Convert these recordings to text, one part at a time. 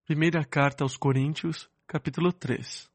Primeira carta aos Coríntios, capítulo 3.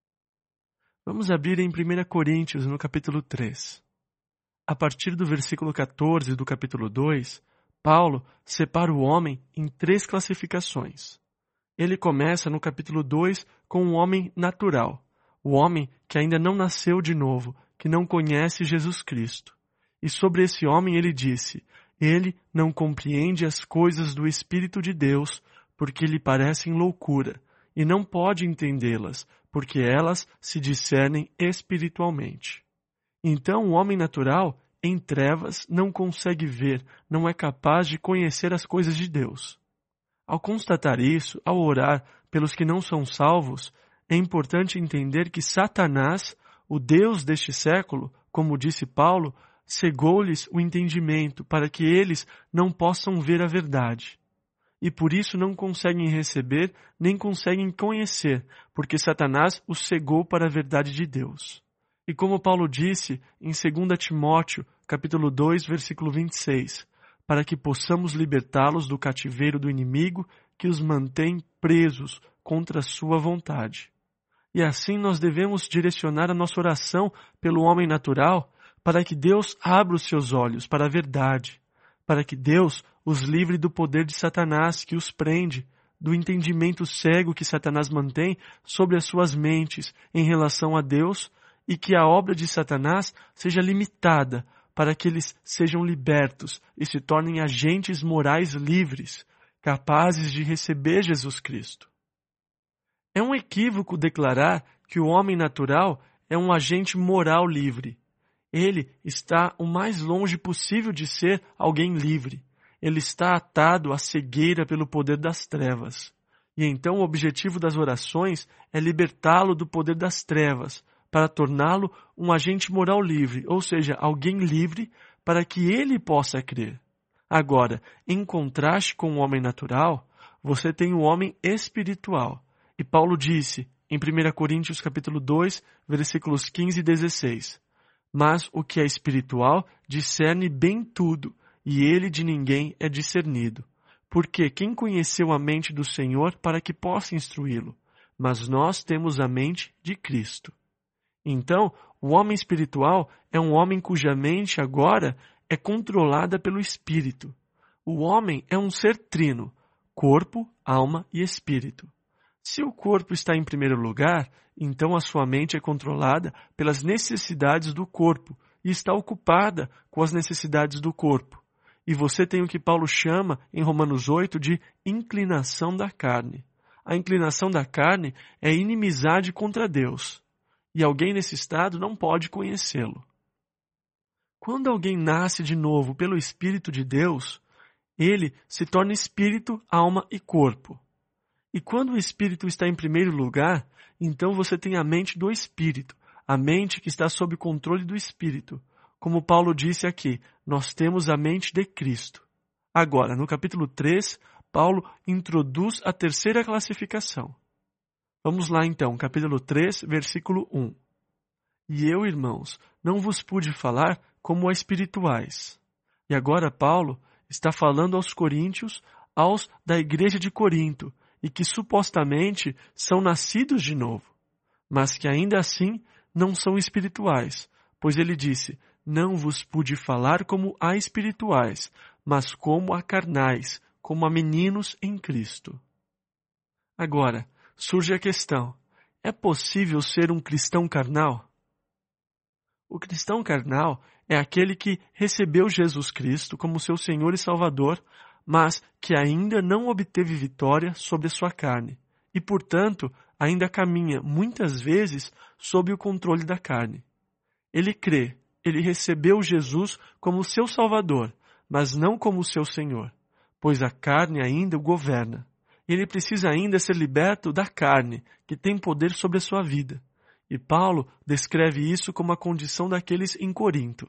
Vamos abrir em 1 Coríntios, no capítulo 3. A partir do versículo 14 do capítulo 2, Paulo separa o homem em 3 classificações. Ele começa no capítulo 2 com o homem natural, o homem que ainda não nasceu de novo, que não conhece Jesus Cristo. E sobre esse homem ele disse: ele não compreende as coisas do Espírito de Deus, porque lhe parecem loucura, e não pode entendê-las, porque elas se discernem espiritualmente. Então o homem natural, em trevas, não consegue ver, não é capaz de conhecer as coisas de Deus. Ao constatar isso, ao orar pelos que não são salvos, é importante entender que Satanás, o Deus deste século, como disse Paulo, cegou-lhes o entendimento para que eles não possam ver a verdade. E por isso não conseguem receber, nem conseguem conhecer, porque Satanás os cegou para a verdade de Deus. E como Paulo disse em 2 Timóteo, capítulo 2, versículo 26, para que possamos libertá-los do cativeiro do inimigo que os mantém presos contra a sua vontade. E assim nós devemos direcionar a nossa oração pelo homem natural, para que Deus abra os seus olhos para a verdade, para que Deus os livre do poder de Satanás que os prende, do entendimento cego que Satanás mantém sobre as suas mentes em relação a Deus, e que a obra de Satanás seja limitada para que eles sejam libertos e se tornem agentes morais livres, capazes de receber Jesus Cristo. É um equívoco declarar que o homem natural é um agente moral livre. Ele está o mais longe possível de ser alguém livre. Ele está atado à cegueira pelo poder das trevas. E então o objetivo das orações é libertá-lo do poder das trevas, para torná-lo um agente moral livre, ou seja, alguém livre para que ele possa crer. Agora, em contraste com o homem natural, você tem o homem espiritual. E Paulo disse, em 1 Coríntios capítulo 2, versículos 15 e 16, mas o que é espiritual discerne bem tudo, e ele de ninguém é discernido. Porque quem conheceu a mente do Senhor para que possa instruí-lo? Mas nós temos a mente de Cristo. Então, o homem espiritual é um homem cuja mente agora é controlada pelo Espírito. O homem é um ser trino, corpo, alma e espírito. Se o corpo está em primeiro lugar, então a sua mente é controlada pelas necessidades do corpo e está ocupada com as necessidades do corpo. E você tem o que Paulo chama, em Romanos 8, de inclinação da carne. A inclinação da carne é inimizade contra Deus. E alguém nesse estado não pode conhecê-lo. Quando alguém nasce de novo pelo Espírito de Deus, ele se torna espírito, alma e corpo. E quando o Espírito está em primeiro lugar, então você tem a mente do Espírito, a mente que está sob controle do Espírito. Como Paulo disse aqui, nós temos a mente de Cristo. Agora, no capítulo 3, Paulo introduz a terceira classificação. Vamos lá então, capítulo 3, versículo 1. E eu, irmãos, não vos pude falar como a espirituais. E agora Paulo está falando aos coríntios, aos da igreja de Corinto, e que supostamente são nascidos de novo, mas que ainda assim não são espirituais, pois ele disse, não vos pude falar como a espirituais, mas como a carnais, como a meninos em Cristo. Agora, surge a questão, é possível ser um cristão carnal? O cristão carnal é aquele que recebeu Jesus Cristo como seu Senhor e Salvador, mas que ainda não obteve vitória sobre a sua carne e, portanto, ainda caminha muitas vezes sob o controle da carne. Ele crê, ele recebeu Jesus como seu Salvador, mas não como seu Senhor, pois a carne ainda o governa. Ele precisa ainda ser liberto da carne, que tem poder sobre a sua vida. E Paulo descreve isso como a condição daqueles em Corinto.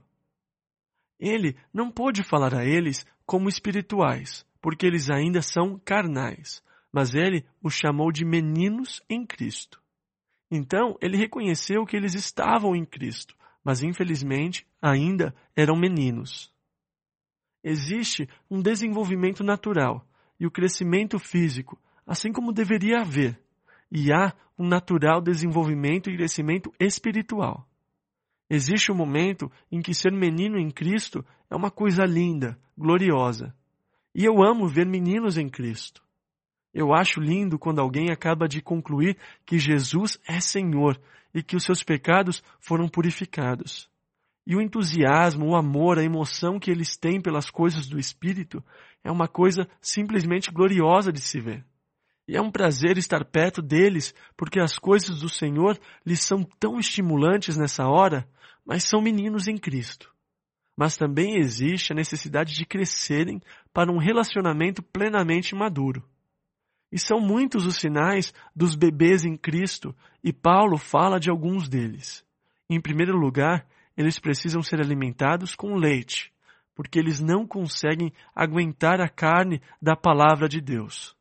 Ele não pôde falar a eles como espirituais, porque eles ainda são carnais, mas ele os chamou de meninos em Cristo. Então, ele reconheceu que eles estavam em Cristo, mas infelizmente ainda eram meninos. Existe um desenvolvimento natural e o crescimento físico assim como deveria haver, e há um natural desenvolvimento e crescimento espiritual. Existe um momento em que ser menino em Cristo é uma coisa linda, gloriosa. E eu amo ver meninos em Cristo. Eu acho lindo quando alguém acaba de concluir que Jesus é Senhor e que os seus pecados foram purificados. E o entusiasmo, o amor, a emoção que eles têm pelas coisas do Espírito é uma coisa simplesmente gloriosa de se ver. E é um prazer estar perto deles, porque as coisas do Senhor lhes são tão estimulantes nessa hora, mas são meninos em Cristo. Mas também existe a necessidade de crescerem para um relacionamento plenamente maduro. E são muitos os sinais dos bebês em Cristo, e Paulo fala de alguns deles. Em primeiro lugar, eles precisam ser alimentados com leite, porque eles não conseguem aguentar a carne da palavra de Deus.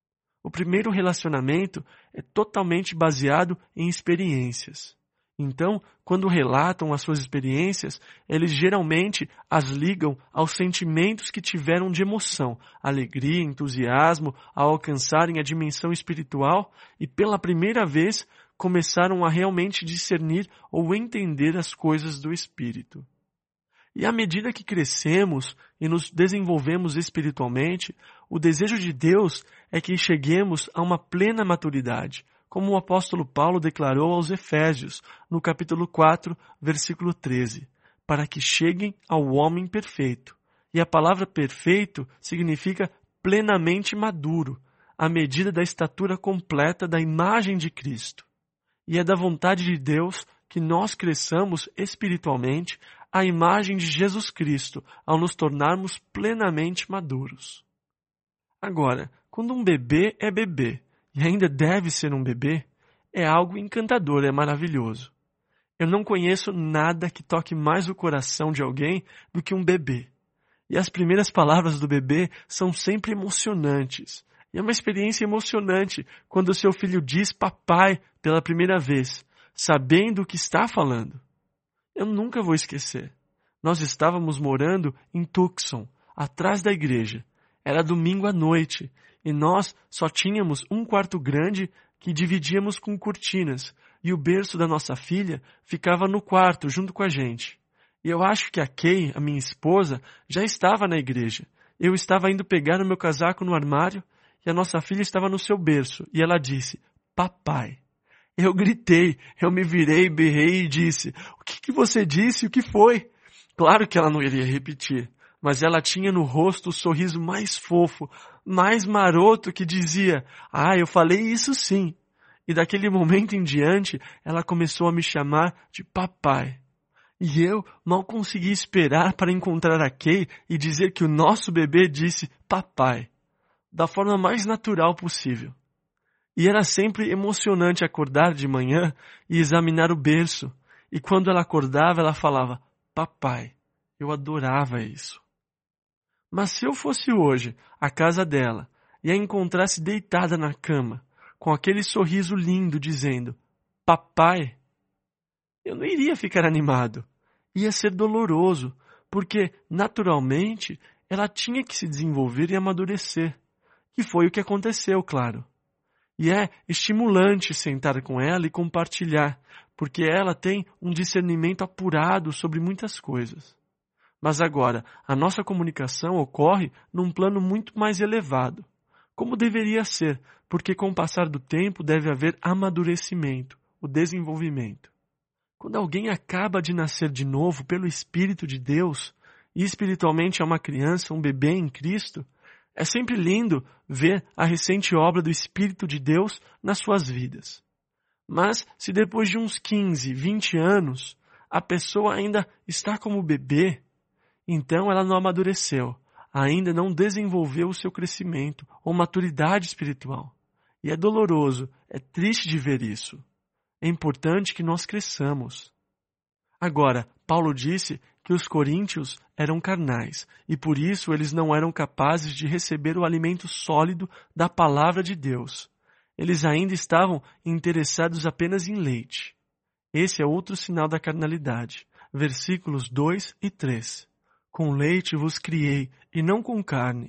O primeiro relacionamento é totalmente baseado em experiências. Então, quando relatam as suas experiências, eles geralmente as ligam aos sentimentos que tiveram de emoção, alegria, entusiasmo, ao alcançarem a dimensão espiritual e, pela primeira vez, começaram a realmente discernir ou entender as coisas do Espírito. E à medida que crescemos e nos desenvolvemos espiritualmente, o desejo de Deus é que cheguemos a uma plena maturidade, como o apóstolo Paulo declarou aos Efésios, no capítulo 4, versículo 13, para que cheguem ao homem perfeito. E a palavra perfeito significa plenamente maduro, à medida da estatura completa da imagem de Cristo. E é da vontade de Deus que nós cresçamos espiritualmente à imagem de Jesus Cristo, ao nos tornarmos plenamente maduros. Agora, quando um bebê é bebê, e ainda deve ser um bebê, é algo encantador, é maravilhoso. Eu não conheço nada que toque mais o coração de alguém do que um bebê. E as primeiras palavras do bebê são sempre emocionantes. E é uma experiência emocionante quando o seu filho diz papai pela primeira vez, sabendo o que está falando. Eu nunca vou esquecer. Nós estávamos morando em Tucson, atrás da igreja. Era domingo à noite. E nós só tínhamos um quarto grande que dividíamos com cortinas, e o berço da nossa filha ficava no quarto junto com a gente. E eu acho que a Kay, a minha esposa, já estava na igreja. Eu estava indo pegar o meu casaco no armário, e a nossa filha estava no seu berço, e ela disse, papai. Eu gritei, eu me virei, berrei e disse, o que você disse? O que foi? Claro que ela não iria repetir. Mas ela tinha no rosto o sorriso mais fofo, mais maroto que dizia, eu falei isso sim. E daquele momento em diante, ela começou a me chamar de papai. E eu mal consegui esperar para encontrar a Kay e dizer que o nosso bebê disse papai, da forma mais natural possível. E era sempre emocionante acordar de manhã e examinar o berço. E quando ela acordava, ela falava, papai. Eu adorava isso. Mas se eu fosse hoje à casa dela e a encontrasse deitada na cama, com aquele sorriso lindo dizendo, papai, eu não iria ficar animado. Ia ser doloroso, porque, naturalmente, ela tinha que se desenvolver e amadurecer. E foi o que aconteceu, claro. E é estimulante sentar com ela e compartilhar, porque ela tem um discernimento apurado sobre muitas coisas. Mas agora, a nossa comunicação ocorre num plano muito mais elevado, como deveria ser, porque com o passar do tempo deve haver amadurecimento, o desenvolvimento. Quando alguém acaba de nascer de novo pelo Espírito de Deus, e espiritualmente é uma criança, um bebê em Cristo, é sempre lindo ver a recente obra do Espírito de Deus nas suas vidas. Mas se depois de uns 15, 20 anos, a pessoa ainda está como bebê, então ela não amadureceu, ainda não desenvolveu o seu crescimento ou maturidade espiritual. E é doloroso, é triste de ver isso. É importante que nós cresçamos. Agora, Paulo disse que os coríntios eram carnais, e por isso eles não eram capazes de receber o alimento sólido da palavra de Deus. Eles ainda estavam interessados apenas em leite. Esse é outro sinal da carnalidade. Versículos 2 e 3. Com leite vos criei, e não com carne,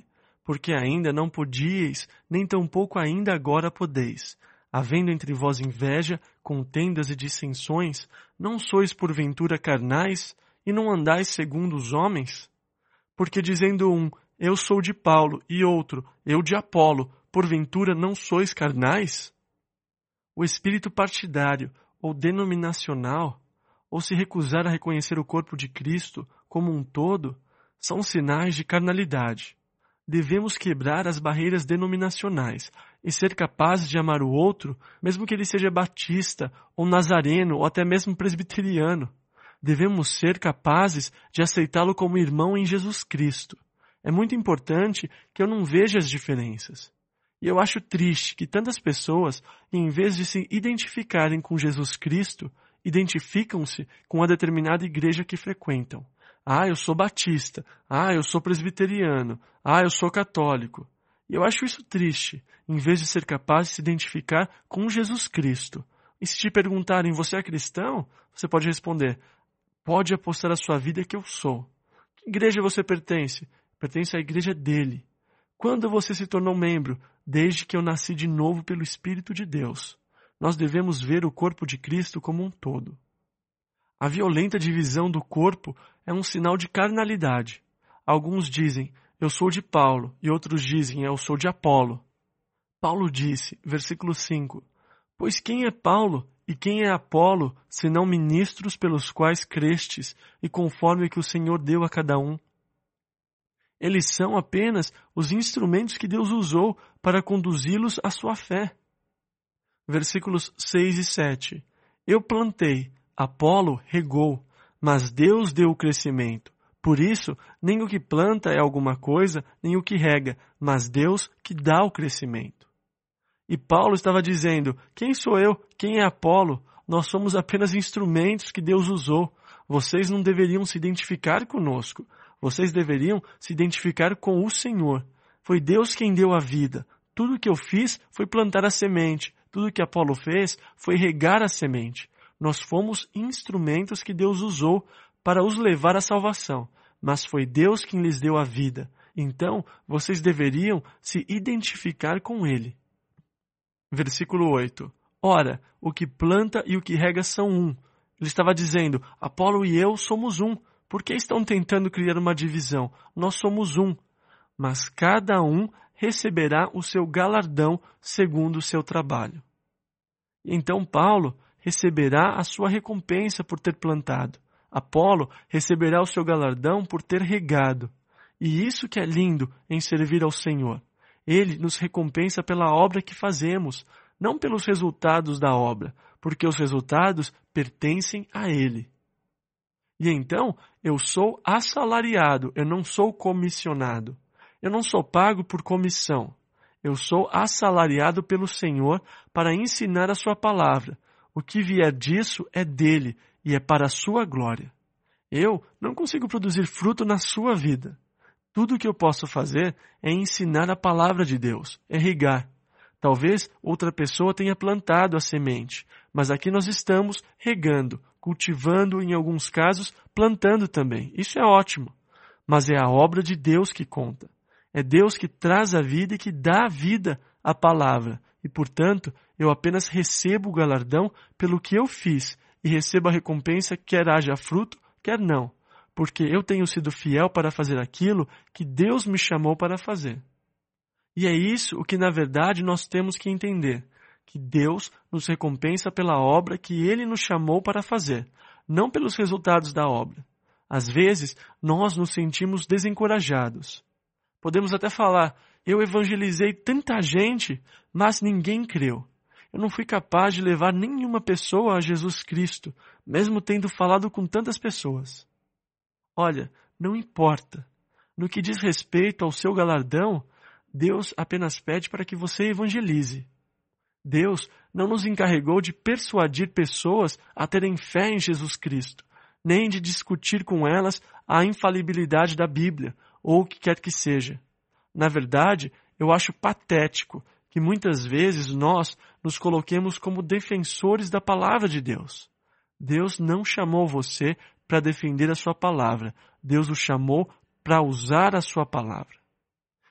porque ainda não podíeis, nem tampouco ainda agora podeis. Havendo entre vós inveja, contendas e dissensões, não sois porventura carnais, e não andais segundo os homens? Porque dizendo um, eu sou de Paulo, e outro, eu de Apolo, porventura não sois carnais? O espírito partidário ou denominacional, ou se recusar a reconhecer o corpo de Cristo como um todo, são sinais de carnalidade. Devemos quebrar as barreiras denominacionais e ser capazes de amar o outro, mesmo que ele seja batista, ou nazareno, ou até mesmo presbiteriano. Devemos ser capazes de aceitá-lo como irmão em Jesus Cristo. É muito importante que eu não veja as diferenças. E eu acho triste que tantas pessoas, em vez de se identificarem com Jesus Cristo, identificam-se com a determinada igreja que frequentam. Ah, eu sou batista. Ah, eu sou presbiteriano. Ah, eu sou católico. E eu acho isso triste, em vez de ser capaz de se identificar com Jesus Cristo. E se te perguntarem, você é cristão? Você pode responder, pode apostar a sua vida que eu sou. Que igreja você pertence? Pertence à igreja dele. Quando você se tornou membro? Desde que eu nasci de novo pelo Espírito de Deus. Nós devemos ver o corpo de Cristo como um todo. A violenta divisão do corpo é um sinal de carnalidade. Alguns dizem, eu sou de Paulo, e outros dizem, eu sou de Apolo. Paulo disse, versículo 5, pois quem é Paulo e quem é Apolo, senão ministros pelos quais crestes, e conforme que o Senhor deu a cada um? Eles são apenas os instrumentos que Deus usou para conduzi-los à sua fé. Versículos 6 e 7. Eu plantei, Apolo regou, mas Deus deu o crescimento. Por isso, nem o que planta é alguma coisa, nem o que rega, mas Deus que dá o crescimento. E Paulo estava dizendo, quem sou eu? Quem é Apolo? Nós somos apenas instrumentos que Deus usou. Vocês não deveriam se identificar conosco. Vocês deveriam se identificar com o Senhor. Foi Deus quem deu a vida. Tudo que eu fiz foi plantar a semente. Tudo que Apolo fez foi regar a semente. Nós fomos instrumentos que Deus usou para os levar à salvação. Mas foi Deus quem lhes deu a vida. Então, vocês deveriam se identificar com Ele. Versículo 8. Ora, o que planta e o que rega são um. Ele estava dizendo, Apolo e eu somos um. Por que estão tentando criar uma divisão? Nós somos um. Mas cada um receberá o seu galardão segundo o seu trabalho. Então Paulo receberá a sua recompensa por ter plantado. Apolo receberá o seu galardão por ter regado. E isso que é lindo em servir ao Senhor. Ele nos recompensa pela obra que fazemos, não pelos resultados da obra, porque os resultados pertencem a Ele. E então, eu sou assalariado, eu não sou comissionado. Eu não sou pago por comissão. Eu sou assalariado pelo Senhor para ensinar a sua palavra. O que vier disso é dele e é para a sua glória. Eu não consigo produzir fruto na sua vida. Tudo o que eu posso fazer é ensinar a palavra de Deus, é regar. Talvez outra pessoa tenha plantado a semente, mas aqui nós estamos regando, cultivando, em alguns casos, plantando também. Isso é ótimo. Mas é a obra de Deus que conta. É Deus que traz a vida e que dá a vida à palavra. E, portanto, eu apenas recebo o galardão pelo que eu fiz e recebo a recompensa quer haja fruto, quer não. Porque eu tenho sido fiel para fazer aquilo que Deus me chamou para fazer. E é isso o que, na verdade, nós temos que entender. Que Deus nos recompensa pela obra que Ele nos chamou para fazer, não pelos resultados da obra. Às vezes, nós nos sentimos desencorajados. Podemos até falar, eu evangelizei tanta gente, mas ninguém creu. Eu não fui capaz de levar nenhuma pessoa a Jesus Cristo, mesmo tendo falado com tantas pessoas. Olha, não importa. No que diz respeito ao seu galardão, Deus apenas pede para que você evangelize. Deus não nos encarregou de persuadir pessoas a terem fé em Jesus Cristo, nem de discutir com elas a infalibilidade da Bíblia, ou o que quer que seja. Na verdade, eu acho patético que muitas vezes nós nos coloquemos como defensores da palavra de Deus. Deus não chamou você para defender a sua palavra. Deus o chamou para usar a sua palavra.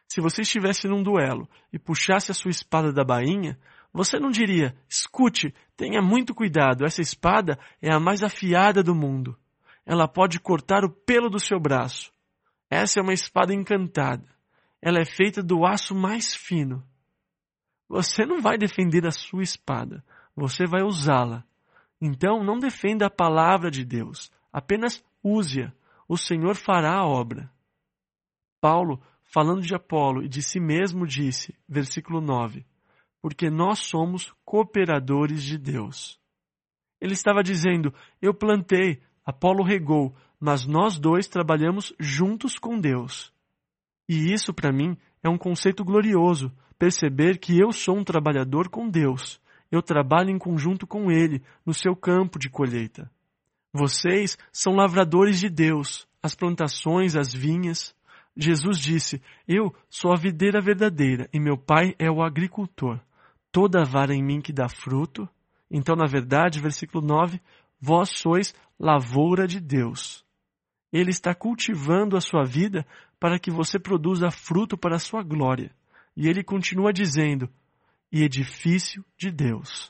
Se você estivesse num duelo e puxasse a sua espada da bainha, você não diria: escute, tenha muito cuidado, essa espada é a mais afiada do mundo. Ela pode cortar o pelo do seu braço. Essa é uma espada encantada. Ela é feita do aço mais fino. Você não vai defender a sua espada, você vai usá-la. Então não defenda a palavra de Deus, apenas use-a. O Senhor fará a obra. Paulo, falando de Apolo e de si mesmo, disse, versículo 9, porque nós somos cooperadores de Deus. Ele estava dizendo, eu plantei, Apolo regou, mas nós dois trabalhamos juntos com Deus. E isso, para mim, é um conceito glorioso, perceber que eu sou um trabalhador com Deus. Eu trabalho em conjunto com Ele, no seu campo de colheita. Vocês são lavradores de Deus, as plantações, as vinhas. Jesus disse, eu sou a videira verdadeira e meu Pai é o agricultor. Toda vara em mim que dá fruto. Então, na verdade, versículo 9, vós sois lavoura de Deus. Ele está cultivando a sua vida para que você produza fruto para a sua glória. E ele continua dizendo, e edifício de Deus.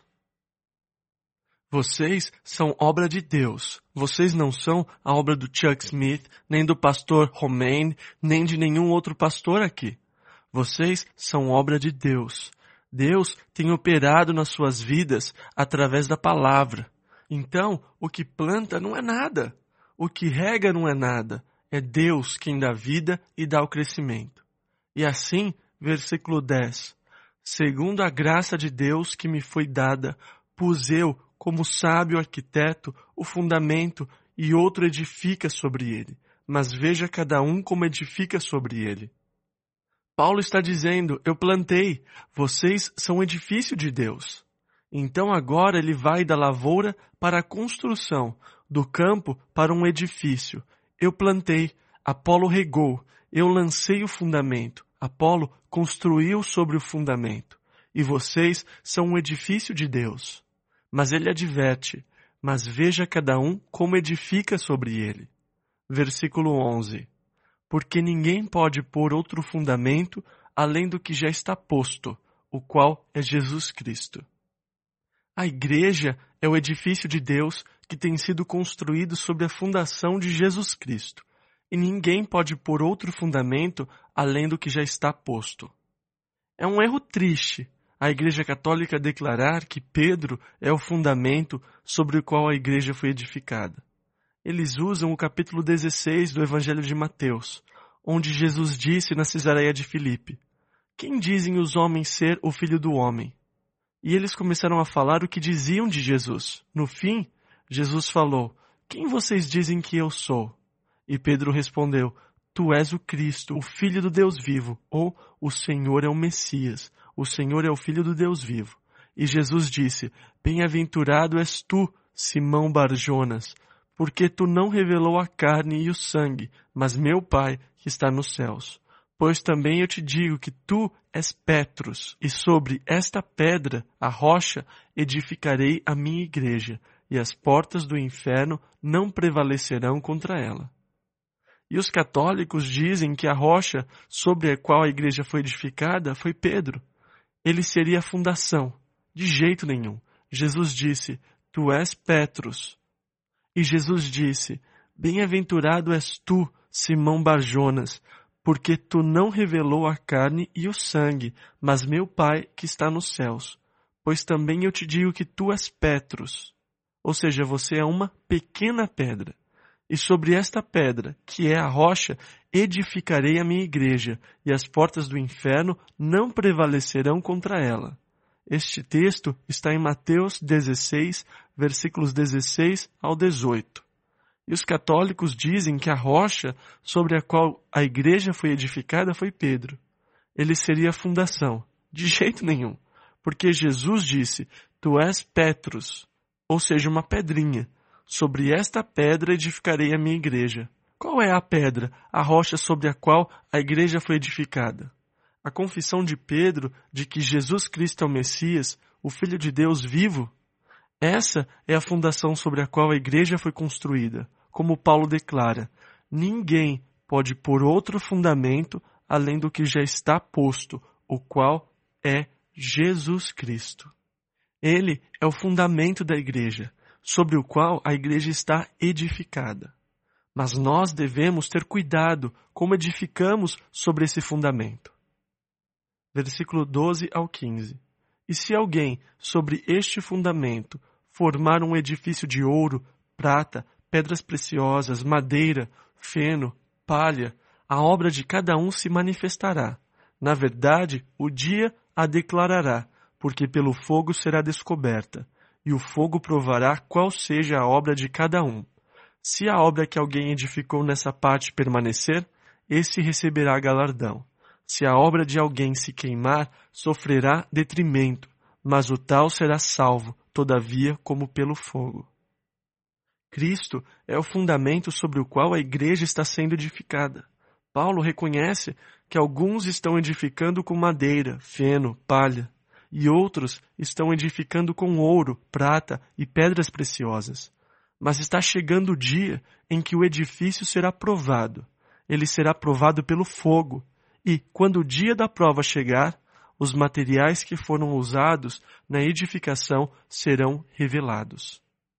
Vocês são obra de Deus. Vocês não são a obra do Chuck Smith, nem do pastor Romaine, nem de nenhum outro pastor aqui. Vocês são obra de Deus. Deus tem operado nas suas vidas através da palavra. Então, o que planta não é nada. O que rega não é nada. É Deus quem dá vida e dá o crescimento. E assim, versículo 10. Segundo a graça de Deus que me foi dada, pus eu, como sábio arquiteto, o fundamento e outro edifica sobre ele. Mas veja cada um como edifica sobre ele. Paulo está dizendo, eu plantei, vocês são edifício de Deus. Então agora ele vai da lavoura para a construção, do campo para um edifício. Eu plantei, Apolo regou, eu lancei o fundamento, Apolo construiu sobre o fundamento. E vocês são um edifício de Deus. Mas ele adverte, mas veja cada um como edifica sobre ele. Versículo 11. Porque ninguém pode pôr outro fundamento além do que já está posto, o qual é Jesus Cristo. A igreja é o edifício de Deus que tem sido construído sobre a fundação de Jesus Cristo, e ninguém pode pôr outro fundamento além do que já está posto. É um erro triste a Igreja Católica declarar que Pedro é o fundamento sobre o qual a igreja foi edificada. Eles usam o capítulo 16 do Evangelho de Mateus, onde Jesus disse na Cesareia de Filipe, quem dizem os homens ser o Filho do Homem? E eles começaram a falar o que diziam de Jesus. No fim, Jesus falou, quem vocês dizem que eu sou? E Pedro respondeu, tu és o Cristo, o Filho do Deus vivo, ou o Senhor é o Messias, o Senhor é o Filho do Deus vivo. E Jesus disse, bem-aventurado és tu, Simão Barjonas, porque tu não revelou a carne e o sangue, mas meu Pai que está nos céus. Pois também eu te digo que tu és Petros, e sobre esta pedra, a rocha, edificarei a minha igreja, e as portas do inferno não prevalecerão contra ela. E os católicos dizem que a rocha sobre a qual a igreja foi edificada foi Pedro. Ele seria a fundação. De jeito nenhum. Jesus disse, tu és Petros. E Jesus disse, bem-aventurado és tu, Simão Barjonas, porque tu não revelou a carne e o sangue, mas meu Pai que está nos céus. Pois também eu te digo que tu és Petros. Ou seja, você é uma pequena pedra. E sobre esta pedra, que é a rocha, edificarei a minha igreja, e as portas do inferno não prevalecerão contra ela. Este texto está em Mateus 16, versículos 16 ao 18. E os católicos dizem que a rocha sobre a qual a igreja foi edificada foi Pedro. Ele seria a fundação. De jeito nenhum. Porque Jesus disse, tu és Petros, ou seja, uma pedrinha. Sobre esta pedra edificarei a minha igreja. Qual é a pedra, a rocha sobre a qual a igreja foi edificada? A confissão de Pedro de que Jesus Cristo é o Messias, o Filho de Deus vivo? Essa é a fundação sobre a qual a igreja foi construída. Como Paulo declara, ninguém pode pôr outro fundamento além do que já está posto, o qual é Jesus Cristo. Ele é o fundamento da igreja, sobre o qual a igreja está edificada. Mas nós devemos ter cuidado como edificamos sobre esse fundamento. Versículo 12 ao 15. E se alguém, sobre este fundamento, formar um edifício de ouro, prata, pedras preciosas, madeira, feno, palha, a obra de cada um se manifestará. Na verdade, o dia a declarará, porque pelo fogo será descoberta, e o fogo provará qual seja a obra de cada um. Se a obra que alguém edificou nessa parte permanecer, esse receberá galardão. Se a obra de alguém se queimar, sofrerá detrimento, mas o tal será salvo, todavia, como pelo fogo. Cristo é o fundamento sobre o qual a igreja está sendo edificada. Paulo reconhece que alguns estão edificando com madeira, feno, palha, e outros estão edificando com ouro, prata e pedras preciosas. Mas está chegando o dia em que o edifício será provado. Ele será provado pelo fogo. E, quando o dia da prova chegar, os materiais que foram usados na edificação serão revelados.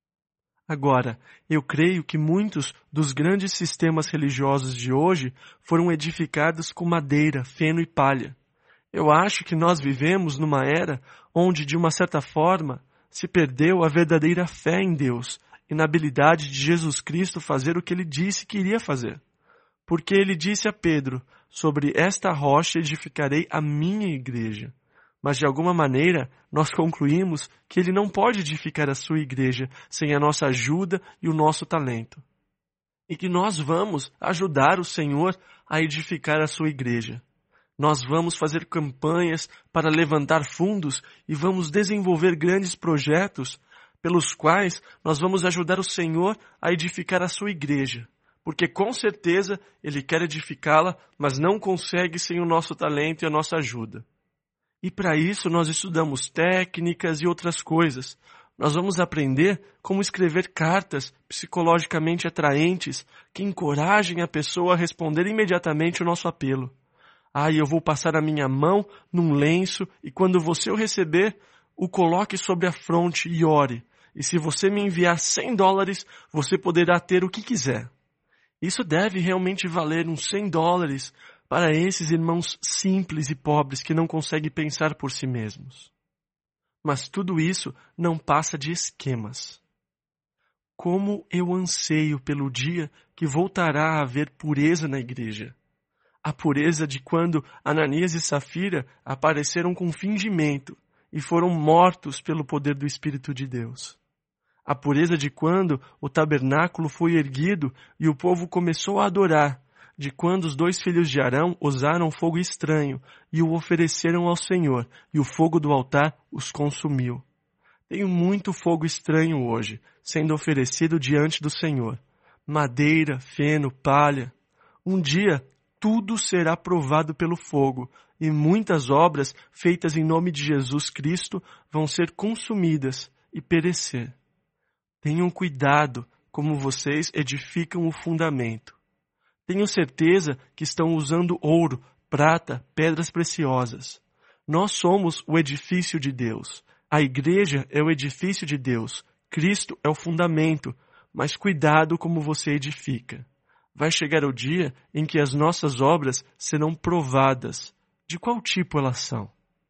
Agora, eu creio que muitos dos grandes sistemas religiosos de hoje foram edificados com madeira, feno e palha. Eu acho que nós vivemos numa era onde, de uma certa forma, se perdeu a verdadeira fé em Deus e na habilidade de Jesus Cristo fazer o que ele disse que iria fazer. Porque ele disse a Pedro, sobre esta rocha edificarei a minha igreja. Mas de alguma maneira nós concluímos que ele não pode edificar a sua igreja sem a nossa ajuda e o nosso talento. E que nós vamos ajudar o Senhor a edificar a sua igreja. Nós vamos fazer campanhas para levantar fundos e vamos desenvolver grandes projetos pelos quais nós vamos ajudar o Senhor a edificar a sua igreja. Porque com certeza Ele quer edificá-la, mas não consegue sem o nosso talento e a nossa ajuda. E para isso nós estudamos técnicas e outras coisas. Nós vamos aprender como escrever cartas psicologicamente atraentes que encorajem a pessoa a responder imediatamente o nosso apelo. Eu vou passar a minha mão num lenço e quando você o receber, o coloque sobre a fronte e ore. E se você me enviar $100, você poderá ter o que quiser. Isso deve realmente valer uns $100 para esses irmãos simples e pobres que não conseguem pensar por si mesmos. Mas tudo isso não passa de esquemas. Como eu anseio pelo dia que voltará a haver pureza na igreja. A pureza de quando Ananias e Safira apareceram com fingimento e foram mortos pelo poder do Espírito de Deus. A pureza de quando o tabernáculo foi erguido e o povo começou a adorar, de quando os 2 filhos de Arão usaram fogo estranho e o ofereceram ao Senhor, e o fogo do altar os consumiu. Tenho muito fogo estranho hoje, sendo oferecido diante do Senhor. Madeira, feno, palha. Um dia, tudo será provado pelo fogo, e muitas obras feitas em nome de Jesus Cristo vão ser consumidas e perecer. Tenham cuidado como vocês edificam o fundamento. Tenho certeza que estão usando ouro, prata, pedras preciosas. Nós somos o edifício de Deus. A igreja é o edifício de Deus. Cristo é o fundamento. Mas cuidado como você edifica. Vai chegar o dia em que as nossas obras serão provadas. De qual tipo elas são?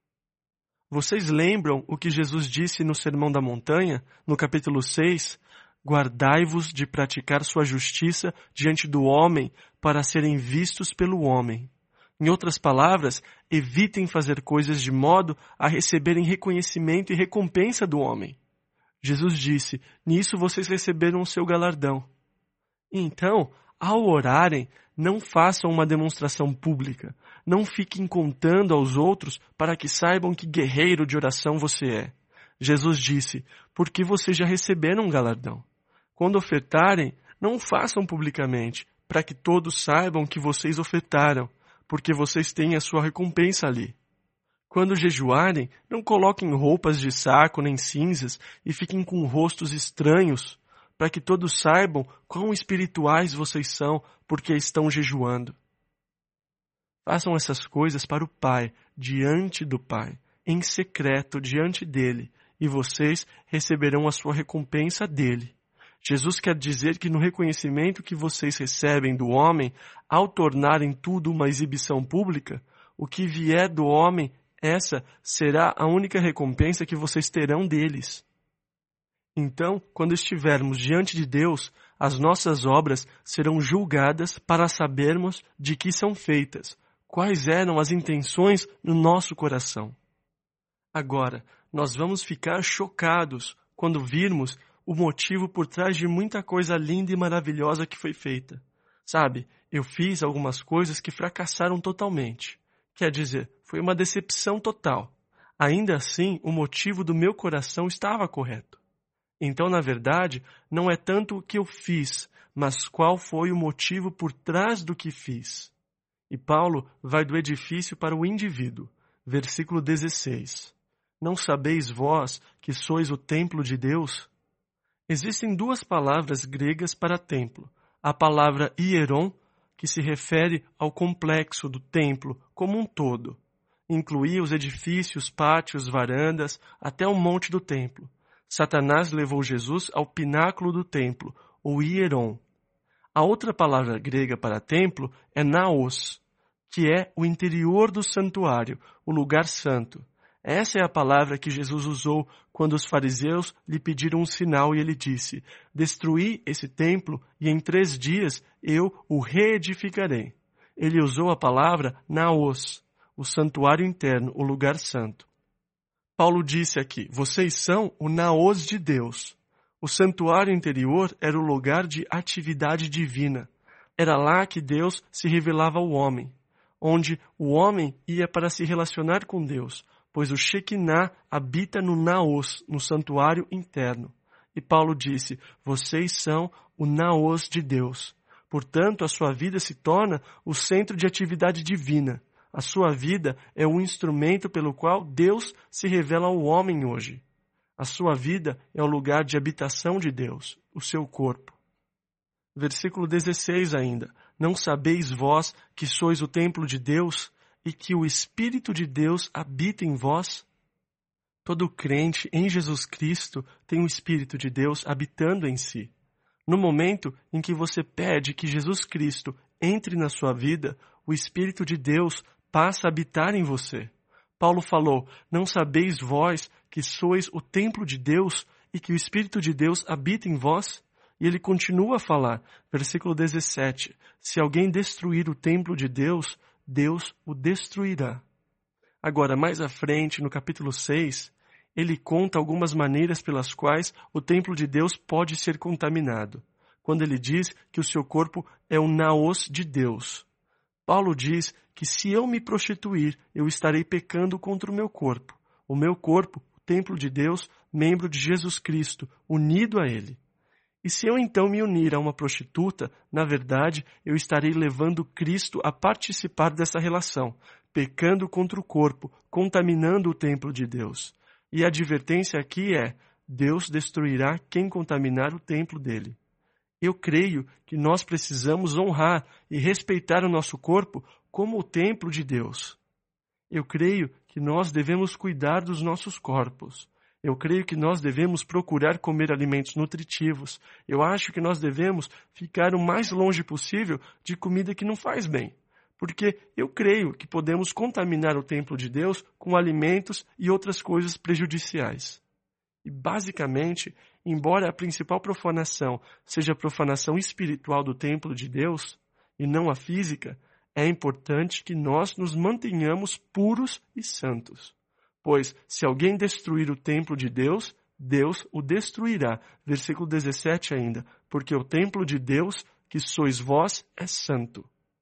Vocês lembram o que Jesus disse no Sermão da Montanha, no capítulo 6? Guardai-vos de praticar sua justiça diante do homem para serem vistos pelo homem. Em outras palavras, evitem fazer coisas de modo a receberem reconhecimento e recompensa do homem. Jesus disse, nisso vocês receberam o seu galardão. Então, ao orarem, não façam uma demonstração pública. Não fiquem contando aos outros para que saibam que guerreiro de oração você é. Jesus disse, porque vocês já receberam um galardão. Quando ofertarem, não o façam publicamente, para que todos saibam que vocês ofertaram, porque vocês têm a sua recompensa ali. Quando jejuarem, não coloquem roupas de saco nem cinzas e fiquem com rostos estranhos, para que todos saibam quão espirituais vocês são, porque estão jejuando. Façam essas coisas para o Pai, diante do Pai, em secreto diante dele, e vocês receberão a sua recompensa dele. Jesus quer dizer que no reconhecimento que vocês recebem do homem, ao tornarem tudo uma exibição pública, o que vier do homem, essa será a única recompensa que vocês terão deles. Então, quando estivermos diante de Deus, as nossas obras serão julgadas para sabermos de que são feitas, quais eram as intenções no nosso coração. Agora, nós vamos ficar chocados quando virmos o motivo por trás de muita coisa linda e maravilhosa que foi feita. Sabe, eu fiz algumas coisas que fracassaram totalmente. Quer dizer, foi uma decepção total. Ainda assim, o motivo do meu coração estava correto. Então, na verdade, não é tanto o que eu fiz, mas qual foi o motivo por trás do que fiz. E Paulo vai do edifício para o indivíduo. Versículo 16. Não sabeis vós que sois o templo de Deus? Existem duas palavras gregas para templo. A palavra hieron, que se refere ao complexo do templo como um todo. Incluía os edifícios, pátios, varandas, até o monte do templo. Satanás levou Jesus ao pináculo do templo, o hieron. A outra palavra grega para templo é naos, que é o interior do santuário, o lugar santo. Essa é a palavra que Jesus usou quando os fariseus lhe pediram um sinal e ele disse: destruí esse templo e em 3 dias eu o reedificarei. Ele usou a palavra naos, o santuário interno, o lugar santo. Paulo disse aqui: vocês são o naos de Deus. O santuário interior era o lugar de atividade divina. Era lá que Deus se revelava ao homem, onde o homem ia para se relacionar com Deus, pois o Shekinah habita no naos, no santuário interno. E Paulo disse: vocês são o naos de Deus. Portanto, a sua vida se torna o centro de atividade divina. A sua vida é o instrumento pelo qual Deus se revela ao homem hoje. A sua vida é o lugar de habitação de Deus, o seu corpo. Versículo 16 ainda. Não sabeis vós que sois o templo de Deus e que o Espírito de Deus habita em vós? Todo crente em Jesus Cristo tem o Espírito de Deus habitando em si. No momento em que você pede que Jesus Cristo entre na sua vida, o Espírito de Deus passa a habitar em você. Paulo falou: não sabeis vós que sois o templo de Deus e que o Espírito de Deus habita em vós? E ele continua a falar, versículo 17, se alguém destruir o templo de Deus, Deus o destruirá. Agora, mais à frente, no capítulo 6, ele conta algumas maneiras pelas quais o templo de Deus pode ser contaminado, quando ele diz que o seu corpo é o naos de Deus. Paulo diz que se eu me prostituir, eu estarei pecando contra o meu corpo. O meu corpo, o templo de Deus, membro de Jesus Cristo, unido a ele. E se eu então me unir a uma prostituta, na verdade, eu estarei levando Cristo a participar dessa relação, pecando contra o corpo, contaminando o templo de Deus. E a advertência aqui é: Deus destruirá quem contaminar o templo dele. Eu creio que nós precisamos honrar e respeitar o nosso corpo como o templo de Deus. Eu creio que nós devemos cuidar dos nossos corpos. Eu creio que nós devemos procurar comer alimentos nutritivos. Eu acho que nós devemos ficar o mais longe possível de comida que não faz bem. Porque eu creio que podemos contaminar o templo de Deus com alimentos e outras coisas prejudiciais. E basicamente, embora a principal profanação seja a profanação espiritual do templo de Deus, e não a física, é importante que nós nos mantenhamos puros e santos. Pois, se alguém destruir o templo de Deus, Deus o destruirá. Versículo 17 ainda. Porque o templo de Deus, que sois vós, é santo.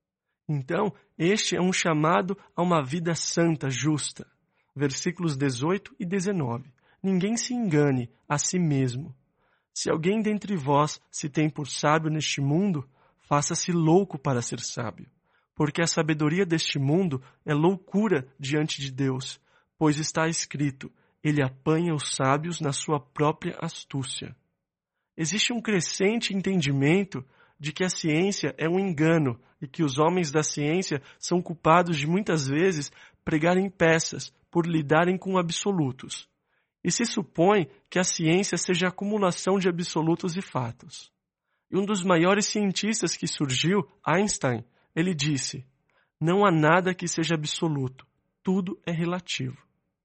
Então, este é um chamado a uma vida santa, justa. Versículos 18 e 19. Ninguém se engane a si mesmo. Se alguém dentre vós se tem por sábio neste mundo, faça-se louco para ser sábio. Porque a sabedoria deste mundo é loucura diante de Deus. Pois está escrito: ele apanha os sábios na sua própria astúcia. Existe um crescente entendimento de que a ciência é um engano e que os homens da ciência são culpados de muitas vezes pregarem peças por lidarem com absolutos. E se supõe que a ciência seja a acumulação de absolutos e fatos. E um dos maiores cientistas que surgiu, Einstein, ele disse: não há nada que seja absoluto, tudo é relativo.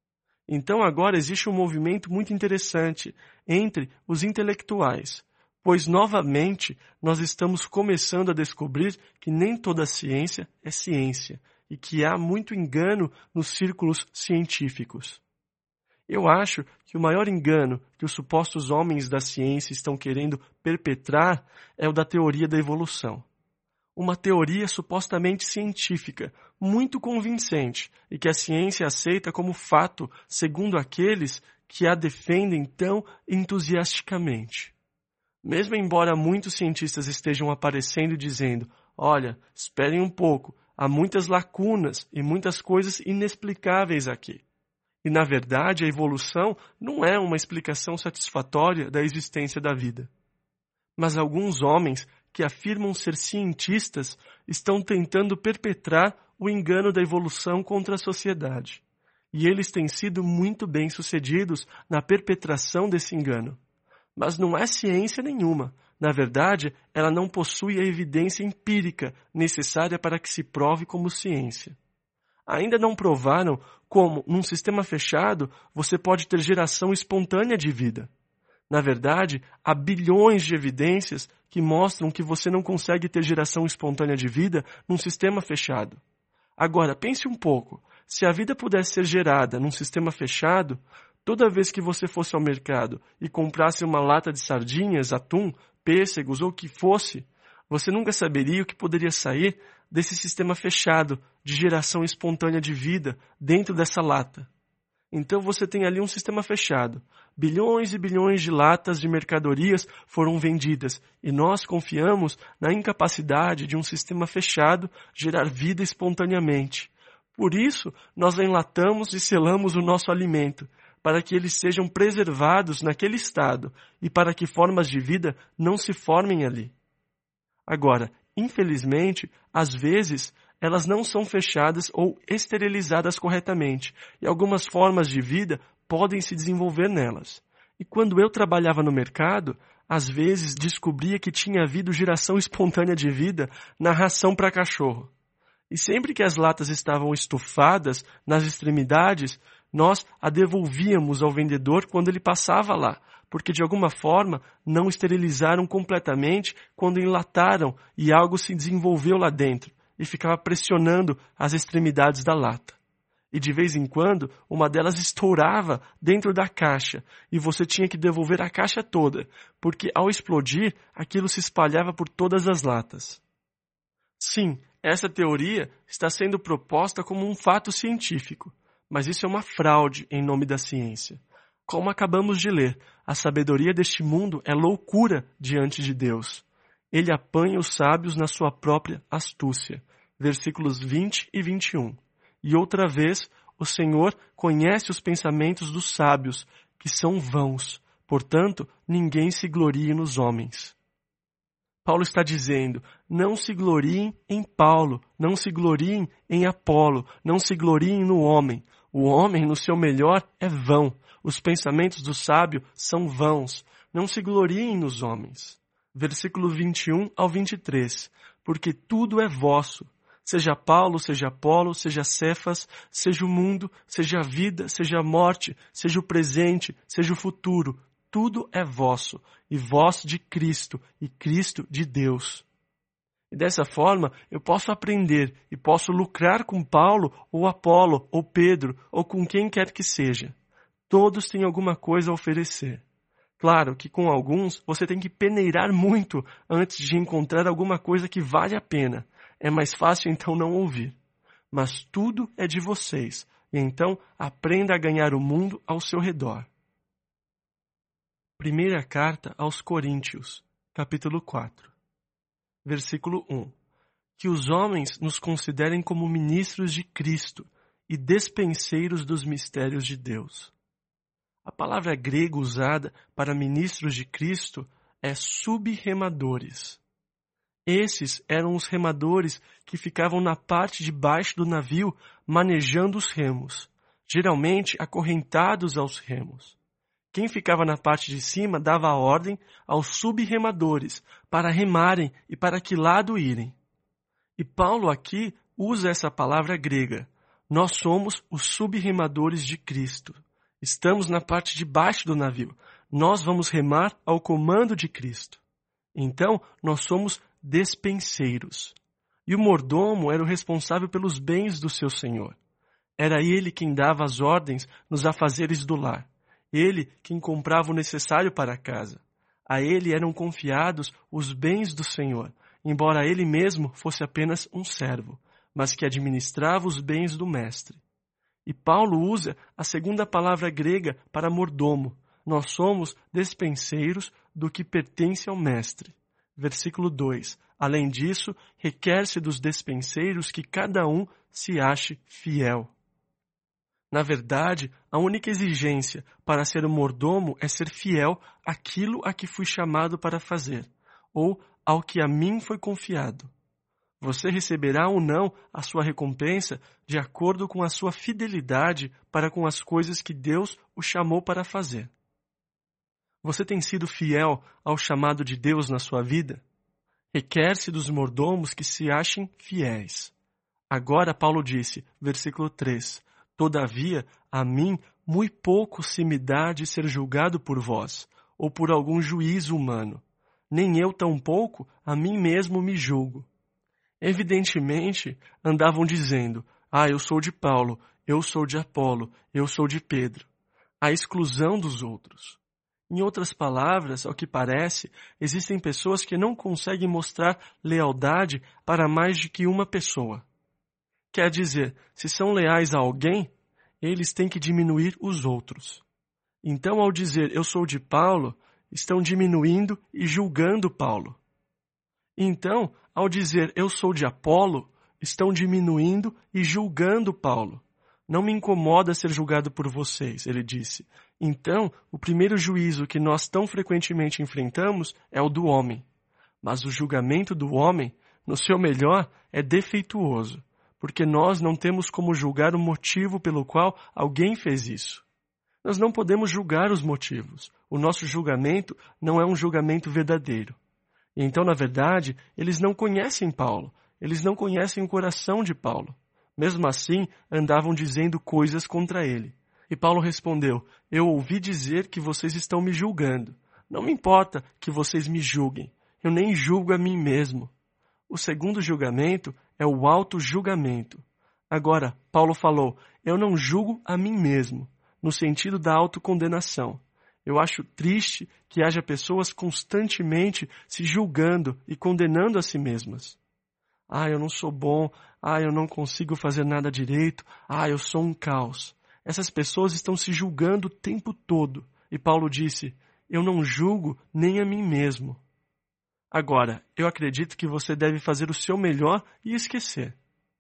Então agora existe um movimento muito interessante entre os intelectuais, pois novamente nós estamos começando a descobrir que nem toda ciência é ciência e que há muito engano nos círculos científicos. Eu acho que o maior engano que os supostos homens da ciência estão querendo perpetrar é o da teoria da evolução. Uma teoria supostamente científica, muito convincente, e que a ciência aceita como fato segundo aqueles que a defendem tão entusiasticamente. Mesmo embora muitos cientistas estejam aparecendo dizendo: olha, esperem um pouco, há muitas lacunas e muitas coisas inexplicáveis aqui. E, na verdade, a evolução não é uma explicação satisfatória da existência da vida. Mas alguns homens que afirmam ser cientistas estão tentando perpetrar o engano da evolução contra a sociedade. E eles têm sido muito bem-sucedidos na perpetração desse engano. Mas não é ciência nenhuma. Na verdade, ela não possui a evidência empírica necessária para que se prove como ciência. Ainda não provaram como, num sistema fechado, você pode ter geração espontânea de vida. Na verdade, há bilhões de evidências que mostram que você não consegue ter geração espontânea de vida num sistema fechado. Agora, pense um pouco. Se a vida pudesse ser gerada num sistema fechado, toda vez que você fosse ao mercado e comprasse uma lata de sardinhas, atum, pêssegos ou o que fosse, você nunca saberia o que poderia sair desse sistema fechado de geração espontânea de vida dentro dessa lata. Então você tem ali um sistema fechado. Bilhões e bilhões de latas de mercadorias foram vendidas e nós confiamos na incapacidade de um sistema fechado gerar vida espontaneamente. Por isso, nós enlatamos e selamos o nosso alimento, para que eles sejam preservados naquele estado e para que formas de vida não se formem ali. Agora, infelizmente, às vezes, elas não são fechadas ou esterilizadas corretamente, e algumas formas de vida podem se desenvolver nelas. E quando eu trabalhava no mercado, às vezes descobria que tinha havido geração espontânea de vida na ração para cachorro. E sempre que as latas estavam estufadas nas extremidades, nós a devolvíamos ao vendedor quando ele passava lá, porque de alguma forma não esterilizaram completamente quando enlataram e algo se desenvolveu lá dentro e ficava pressionando as extremidades da lata. E de vez em quando, uma delas estourava dentro da caixa e você tinha que devolver a caixa toda, porque ao explodir, aquilo se espalhava por todas as latas. Sim, essa teoria está sendo proposta como um fato científico, mas isso é uma fraude em nome da ciência. Como acabamos de ler, a sabedoria deste mundo é loucura diante de Deus. Ele apanha os sábios na sua própria astúcia. Versículos 20 e 21. E outra vez, o Senhor conhece os pensamentos dos sábios, que são vãos. Portanto, ninguém se glorie nos homens. Paulo está dizendo, não se gloriem em Paulo, não se gloriem em Apolo, não se gloriem no homem. O homem, no seu melhor, é vão. Os pensamentos do sábio são vãos. Não se gloriem nos homens. Versículo 21 ao 23. Porque tudo é vosso. Seja Paulo, seja Apolo, seja Cefas, seja o mundo, seja a vida, seja a morte, seja o presente, seja o futuro. Tudo é vosso, e vós de Cristo, e Cristo de Deus. E dessa forma, eu posso aprender e posso lucrar com Paulo, ou Apolo, ou Pedro, ou com quem quer que seja. Todos têm alguma coisa a oferecer. Claro que com alguns você tem que peneirar muito antes de encontrar alguma coisa que vale a pena. É mais fácil então não ouvir. Mas tudo é de vocês, e então aprenda a ganhar o mundo ao seu redor. Primeira carta aos Coríntios, capítulo 4. Versículo 1. Que os homens nos considerem como ministros de Cristo e despenseiros dos mistérios de Deus. A palavra grega usada para ministros de Cristo é subremadores. Esses eram os remadores que ficavam na parte de baixo do navio manejando os remos, geralmente acorrentados aos remos. Quem ficava na parte de cima dava a ordem aos sub-remadores para remarem e para que lado irem. E Paulo aqui usa essa palavra grega. Nós somos os sub-remadores de Cristo. Estamos na parte de baixo do navio. Nós vamos remar ao comando de Cristo. Então, nós somos despenseiros. E o mordomo era o responsável pelos bens do seu senhor. Era ele quem dava as ordens nos afazeres do lar. Ele quem comprava o necessário para a casa. A ele eram confiados os bens do Senhor, embora ele mesmo fosse apenas um servo, mas que administrava os bens do mestre. E Paulo usa a segunda palavra grega para mordomo. Nós somos despenseiros do que pertence ao mestre. Versículo 2. Além disso, requer-se dos despenseiros que cada um se ache fiel. Na verdade, a única exigência para ser um mordomo é ser fiel àquilo a que fui chamado para fazer, ou ao que a mim foi confiado. Você receberá ou não a sua recompensa de acordo com a sua fidelidade para com as coisas que Deus o chamou para fazer. Você tem sido fiel ao chamado de Deus na sua vida? Requer-se dos mordomos que se achem fiéis. Agora Paulo disse, versículo 3, Todavia, a mim, muito pouco se me dá de ser julgado por vós, ou por algum juízo humano. Nem eu tampouco a mim mesmo me julgo. Evidentemente, andavam dizendo, eu sou de Paulo, eu sou de Apolo, eu sou de Pedro, à exclusão dos outros. Em outras palavras, ao que parece, existem pessoas que não conseguem mostrar lealdade para mais de que uma pessoa. Quer dizer, se são leais a alguém, eles têm que diminuir os outros. Então, ao dizer eu sou de Paulo, estão diminuindo e julgando Paulo. Então, ao dizer eu sou de Apolo, estão diminuindo e julgando Paulo. Não me incomoda ser julgado por vocês, ele disse. Então, o primeiro juízo que nós tão frequentemente enfrentamos é o do homem. Mas o julgamento do homem, no seu melhor, é defeituoso, porque nós não temos como julgar o motivo pelo qual alguém fez isso. Nós não podemos julgar os motivos. O nosso julgamento não é um julgamento verdadeiro. E então, na verdade, eles não conhecem Paulo. Eles não conhecem o coração de Paulo. Mesmo assim, andavam dizendo coisas contra ele. E Paulo respondeu, eu ouvi dizer que vocês estão me julgando. Não me importa que vocês me julguem. Eu nem julgo a mim mesmo. O segundo julgamento é o auto-julgamento. Agora, Paulo falou, eu não julgo a mim mesmo, no sentido da autocondenação. Eu acho triste que haja pessoas constantemente se julgando e condenando a si mesmas. Eu não sou bom. Eu não consigo fazer nada direito. Eu sou um caos. Essas pessoas estão se julgando o tempo todo. E Paulo disse, eu não julgo nem a mim mesmo. Agora, eu acredito que você deve fazer o seu melhor e esquecer.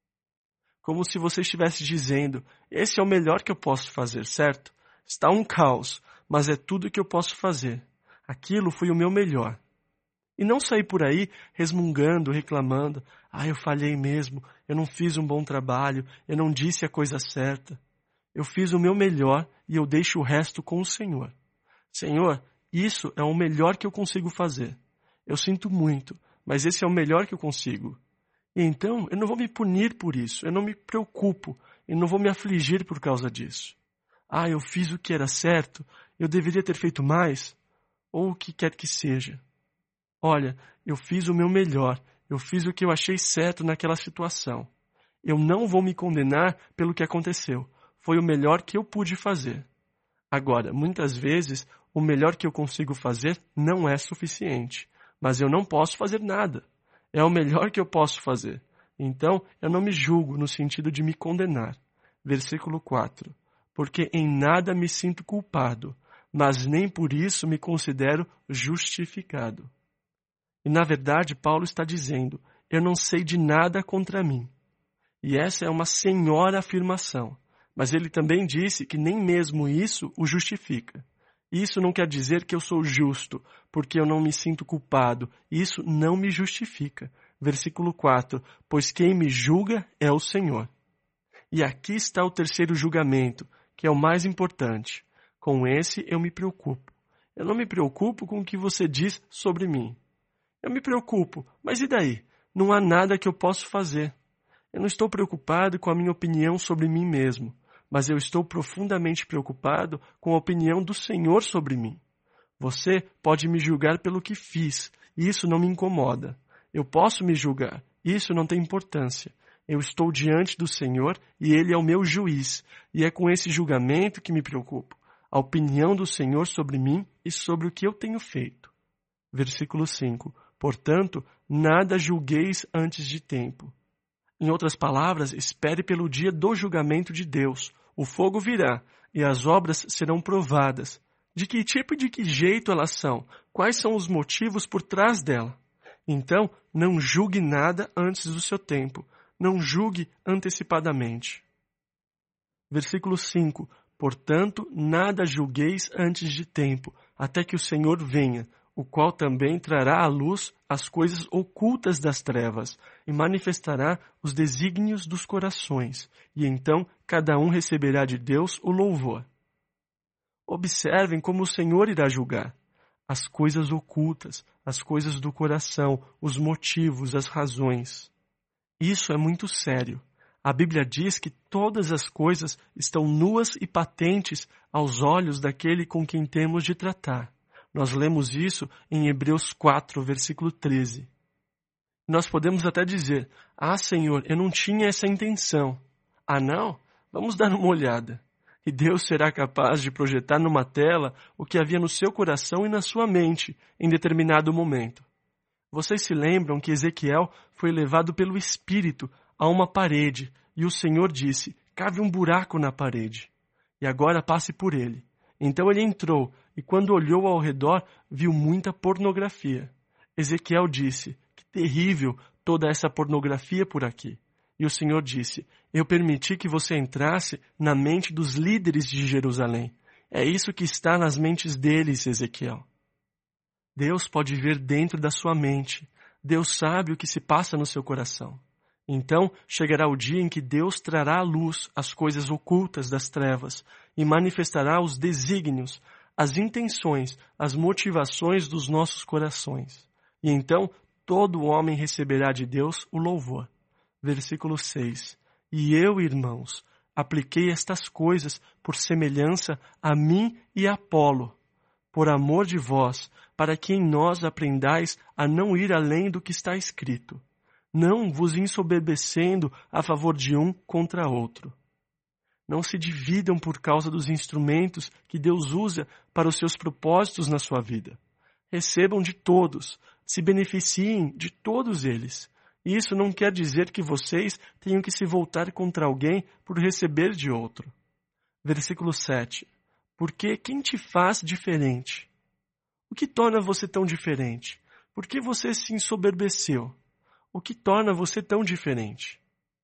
Como se você estivesse dizendo, esse é o melhor que eu posso fazer, certo? Está um caos, mas é tudo que eu posso fazer. Aquilo foi o meu melhor. E não sair por aí resmungando, reclamando. Eu falhei mesmo, eu não fiz um bom trabalho, eu não disse a coisa certa. Eu fiz o meu melhor e eu deixo o resto com o Senhor. Senhor, isso é o melhor que eu consigo fazer. Eu sinto muito, mas esse é o melhor que eu consigo. E então, eu não vou me punir por isso, eu não me preocupo, eu não vou me afligir por causa disso. Eu fiz o que era certo, eu deveria ter feito mais, ou o que quer que seja. Olha, eu fiz o meu melhor, eu fiz o que eu achei certo naquela situação. Eu não vou me condenar pelo que aconteceu, foi o melhor que eu pude fazer. Agora, muitas vezes, o melhor que eu consigo fazer não é suficiente. Mas eu não posso fazer nada. É o melhor que eu posso fazer. Então, eu não me julgo no sentido de me condenar. Versículo 4. Porque em nada me sinto culpado, mas nem por isso me considero justificado. E na verdade, Paulo está dizendo, eu não sei de nada contra mim. E essa é uma senhora afirmação. Mas ele também disse que nem mesmo isso o justifica. Isso não quer dizer que eu sou justo, porque eu não me sinto culpado. Isso não me justifica. Versículo 4. Pois quem me julga é o Senhor. E aqui está o terceiro julgamento, que é o mais importante. Com esse eu me preocupo. Eu não me preocupo com o que você diz sobre mim. Eu me preocupo, mas e daí? Não há nada que eu possa fazer. Eu não estou preocupado com a minha opinião sobre mim mesmo, mas eu estou profundamente preocupado com a opinião do Senhor sobre mim. Você pode me julgar pelo que fiz, e isso não me incomoda. Eu posso me julgar, isso não tem importância. Eu estou diante do Senhor e Ele é o meu juiz, e é com esse julgamento que me preocupo. A opinião do Senhor sobre mim e sobre o que eu tenho feito. Versículo 5. Portanto, nada julgueis antes de tempo. Em outras palavras, espere pelo dia do julgamento de Deus. O fogo virá e as obras serão provadas. De que tipo e de que jeito elas são? Quais são os motivos por trás dela? Então, não julgue nada antes do seu tempo. Não julgue antecipadamente. Versículo 5. Portanto, nada julgueis antes de tempo, até que o Senhor venha, o qual também trará à luz as coisas ocultas das trevas, e manifestará os desígnios dos corações, e então cada um receberá de Deus o louvor. Observem como o Senhor irá julgar as coisas ocultas, as coisas do coração, os motivos, as razões. Isso é muito sério. A Bíblia diz que todas as coisas estão nuas e patentes aos olhos daquele com quem temos de tratar. Nós lemos isso em Hebreus 4, versículo 13. Nós podemos até dizer, Senhor, eu não tinha essa intenção. Não? Vamos dar uma olhada. E Deus será capaz de projetar numa tela o que havia no seu coração e na sua mente em determinado momento. Vocês se lembram que Ezequiel foi levado pelo Espírito a uma parede e o Senhor disse, cave um buraco na parede e agora passe por ele. Então ele entrou e quando olhou ao redor viu muita pornografia. Ezequiel disse, que terrível toda essa pornografia por aqui. E o Senhor disse, eu permiti que você entrasse na mente dos líderes de Jerusalém. É isso que está nas mentes deles, Ezequiel. Deus pode ver dentro da sua mente. Deus sabe o que se passa no seu coração. Então chegará o dia em que Deus trará à luz as coisas ocultas das trevas e manifestará os desígnios, as intenções, as motivações dos nossos corações. E então todo homem receberá de Deus o louvor. Versículo 6. E eu, irmãos, apliquei estas coisas por semelhança a mim e a Apolo, por amor de vós, para que em nós aprendais a não ir além do que está escrito, não vos ensoberbecendo a favor de um contra outro. Não se dividam por causa dos instrumentos que Deus usa para os seus propósitos na sua vida. Recebam de todos, se beneficiem de todos eles. Isso não quer dizer que vocês tenham que se voltar contra alguém por receber de outro. Versículo 7. Porque quem te faz diferente? O que torna você tão diferente? Por que você se ensoberbeceu? O que torna você tão diferente?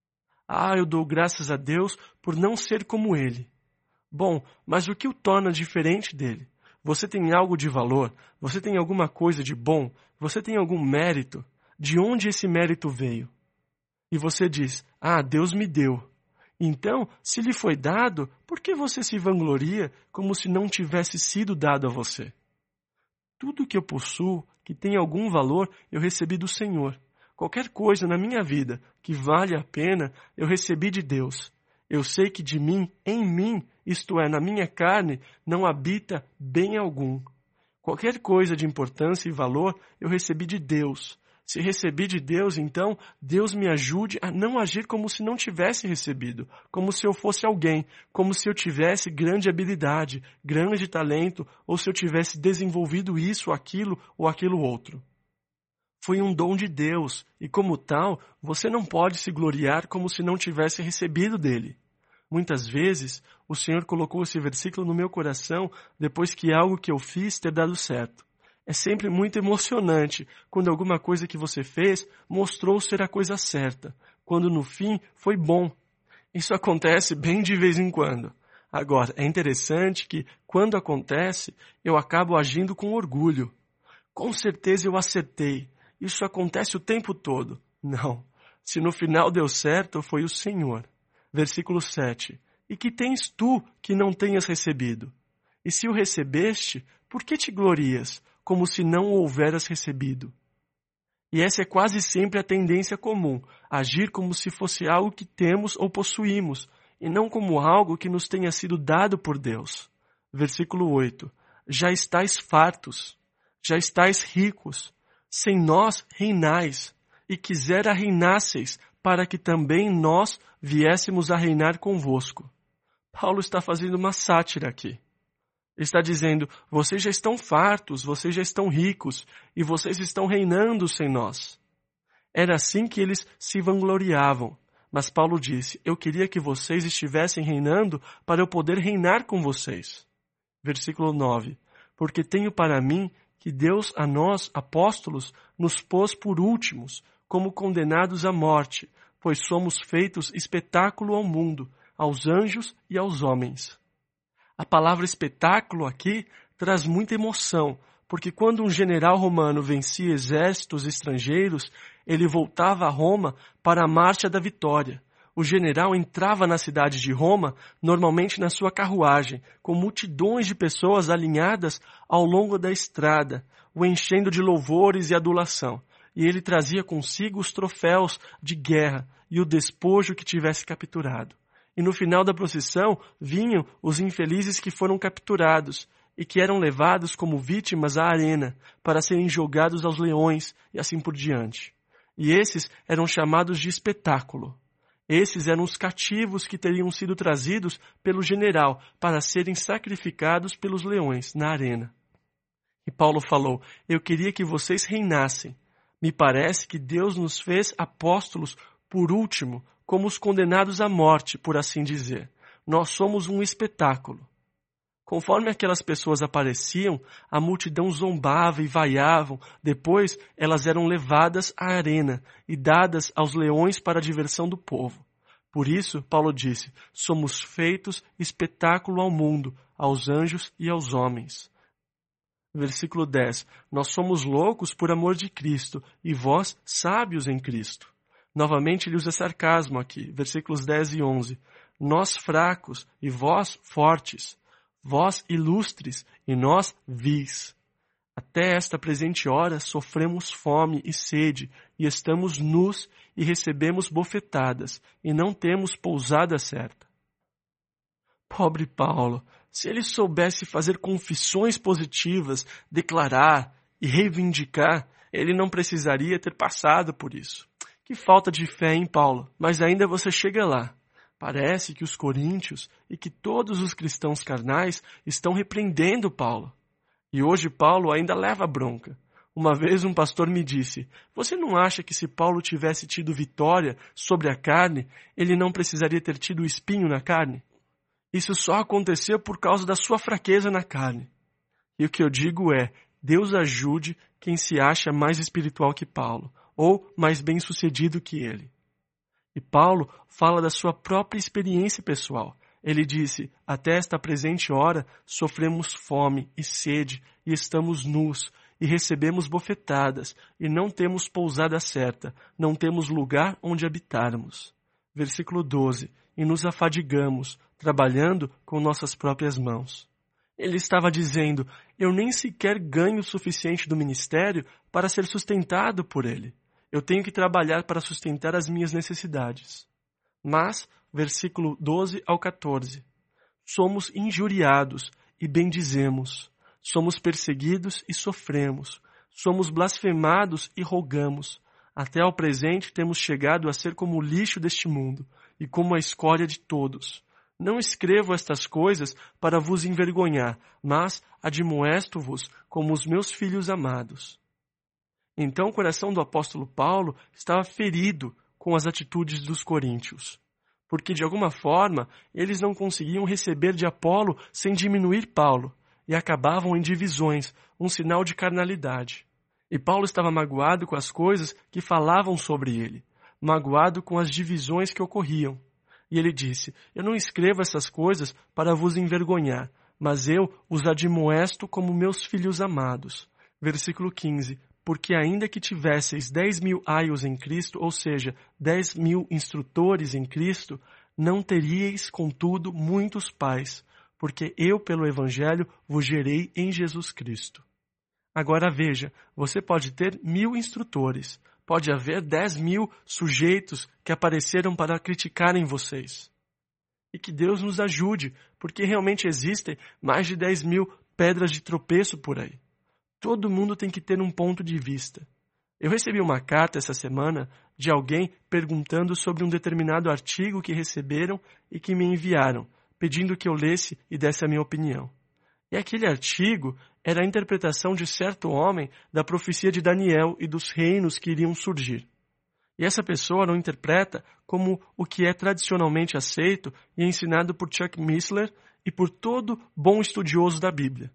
Eu dou graças a Deus por não ser como ele. Bom, mas o que o torna diferente dele? Você tem algo de valor? Você tem alguma coisa de bom? Você tem algum mérito? De onde esse mérito veio? E você diz, Deus me deu. Então, se lhe foi dado, por que você se vangloria como se não tivesse sido dado a você? Tudo que eu possuo, que tem algum valor, eu recebi do Senhor. Qualquer coisa na minha vida que vale a pena, eu recebi de Deus. Eu sei que de mim, em mim, isto é, na minha carne, não habita bem algum. Qualquer coisa de importância e valor, eu recebi de Deus. Se recebi de Deus, então, Deus me ajude a não agir como se não tivesse recebido, como se eu fosse alguém, como se eu tivesse grande habilidade, grande talento, ou se eu tivesse desenvolvido isso, aquilo ou aquilo outro. Foi um dom de Deus, e como tal, você não pode se gloriar como se não tivesse recebido dele. Muitas vezes, o Senhor colocou esse versículo no meu coração depois que algo que eu fiz ter dado certo. É sempre muito emocionante quando alguma coisa que você fez mostrou ser a coisa certa, quando no fim foi bom. Isso acontece bem de vez em quando. Agora, é interessante que, quando acontece, eu acabo agindo com orgulho. Com certeza eu acertei. Isso acontece o tempo todo. Não. Se no final deu certo, foi o Senhor. Versículo 7. E que tens tu que não tenhas recebido? E se o recebeste, por que te glorias, como se não o houveras recebido? E essa é quase sempre a tendência comum, agir como se fosse algo que temos ou possuímos, e não como algo que nos tenha sido dado por Deus. Versículo 8. Já estáis fartos, já estáis ricos, sem nós reinais, e quisera reinasseis, para que também nós viéssemos a reinar convosco. Paulo está fazendo uma sátira aqui. Ele está dizendo, vocês já estão fartos, vocês já estão ricos, e vocês estão reinando sem nós. Era assim que eles se vangloriavam. Mas Paulo disse, eu queria que vocês estivessem reinando para eu poder reinar com vocês. Versículo 9. Porque tenho para mim que Deus a nós, apóstolos, nos pôs por últimos, como condenados à morte, pois somos feitos espetáculo ao mundo, aos anjos e aos homens. A palavra espetáculo aqui traz muita emoção, porque quando um general romano vencia exércitos estrangeiros, ele voltava a Roma para a Marcha da Vitória. O general entrava na cidade de Roma, normalmente na sua carruagem, com multidões de pessoas alinhadas ao longo da estrada, o enchendo de louvores e adulação. E ele trazia consigo os troféus de guerra e o despojo que tivesse capturado. E no final da procissão vinham os infelizes que foram capturados e que eram levados como vítimas à arena para serem jogados aos leões e assim por diante. E esses eram chamados de espetáculo. Esses eram os cativos que teriam sido trazidos pelo general para serem sacrificados pelos leões na arena. E Paulo falou, eu queria que vocês reinassem. Me parece que Deus nos fez apóstolos por último, como os condenados à morte, por assim dizer. Nós somos um espetáculo. Conforme aquelas pessoas apareciam, a multidão zombava e vaiavam. Depois, elas eram levadas à arena e dadas aos leões para a diversão do povo. Por isso, Paulo disse, somos feitos espetáculo ao mundo, aos anjos e aos homens. Versículo 10. Nós somos loucos por amor de Cristo, e vós sábios em Cristo. Novamente ele usa sarcasmo aqui, versículos 10 e 11. Nós fracos e vós fortes, vós ilustres e nós vis. Até esta presente hora sofremos fome e sede, e estamos nus e recebemos bofetadas, e não temos pousada certa. Pobre Paulo, se ele soubesse fazer confissões positivas, declarar e reivindicar, ele não precisaria ter passado por isso. Que falta de fé, hein, Paulo? Mas ainda você chega lá. Parece que os coríntios e que todos os cristãos carnais estão repreendendo Paulo. E hoje Paulo ainda leva bronca. Uma vez um pastor me disse, você não acha que se Paulo tivesse tido vitória sobre a carne, ele não precisaria ter tido o espinho na carne? Isso só aconteceu por causa da sua fraqueza na carne. E o que eu digo é, Deus ajude quem se acha mais espiritual que Paulo, ou mais bem-sucedido que ele. E Paulo fala da sua própria experiência pessoal. Ele disse, até esta presente hora sofremos fome e sede, e estamos nus, e recebemos bofetadas, e não temos pousada certa, não temos lugar onde habitarmos. Versículo 12, e nos afadigamos, trabalhando com nossas próprias mãos. Ele estava dizendo, eu nem sequer ganho o suficiente do ministério para ser sustentado por ele. Eu tenho que trabalhar para sustentar as minhas necessidades. Mas, versículo 12 ao 14, somos injuriados e bendizemos, somos perseguidos e sofremos, somos blasfemados e rogamos. Até ao presente temos chegado a ser como o lixo deste mundo e como a escória de todos. Não escrevo estas coisas para vos envergonhar, mas admoesto-vos como os meus filhos amados. Então o coração do apóstolo Paulo estava ferido com as atitudes dos coríntios, porque de alguma forma eles não conseguiam receber de Apolo sem diminuir Paulo, e acabavam em divisões, um sinal de carnalidade. E Paulo estava magoado com as coisas que falavam sobre ele, magoado com as divisões que ocorriam. E ele disse: eu não escrevo essas coisas para vos envergonhar, mas eu os admoesto como meus filhos amados. Versículo 15. Porque ainda que tivesseis 10.000 aios em Cristo, ou seja, 10.000 instrutores em Cristo, não teríeis, contudo, muitos pais, porque eu, pelo Evangelho, vos gerei em Jesus Cristo. Agora veja, você pode ter 1.000 instrutores, pode haver 10.000 sujeitos que apareceram para criticarem vocês. E que Deus nos ajude, porque realmente existem mais de 10.000 pedras de tropeço por aí. Todo mundo tem que ter um ponto de vista. Eu recebi uma carta essa semana de alguém perguntando sobre um determinado artigo que receberam e que me enviaram, pedindo que eu lesse e desse a minha opinião. E aquele artigo era a interpretação de certo homem da profecia de Daniel e dos reinos que iriam surgir. E essa pessoa não interpreta como o que é tradicionalmente aceito e ensinado por Chuck Missler e por todo bom estudioso da Bíblia.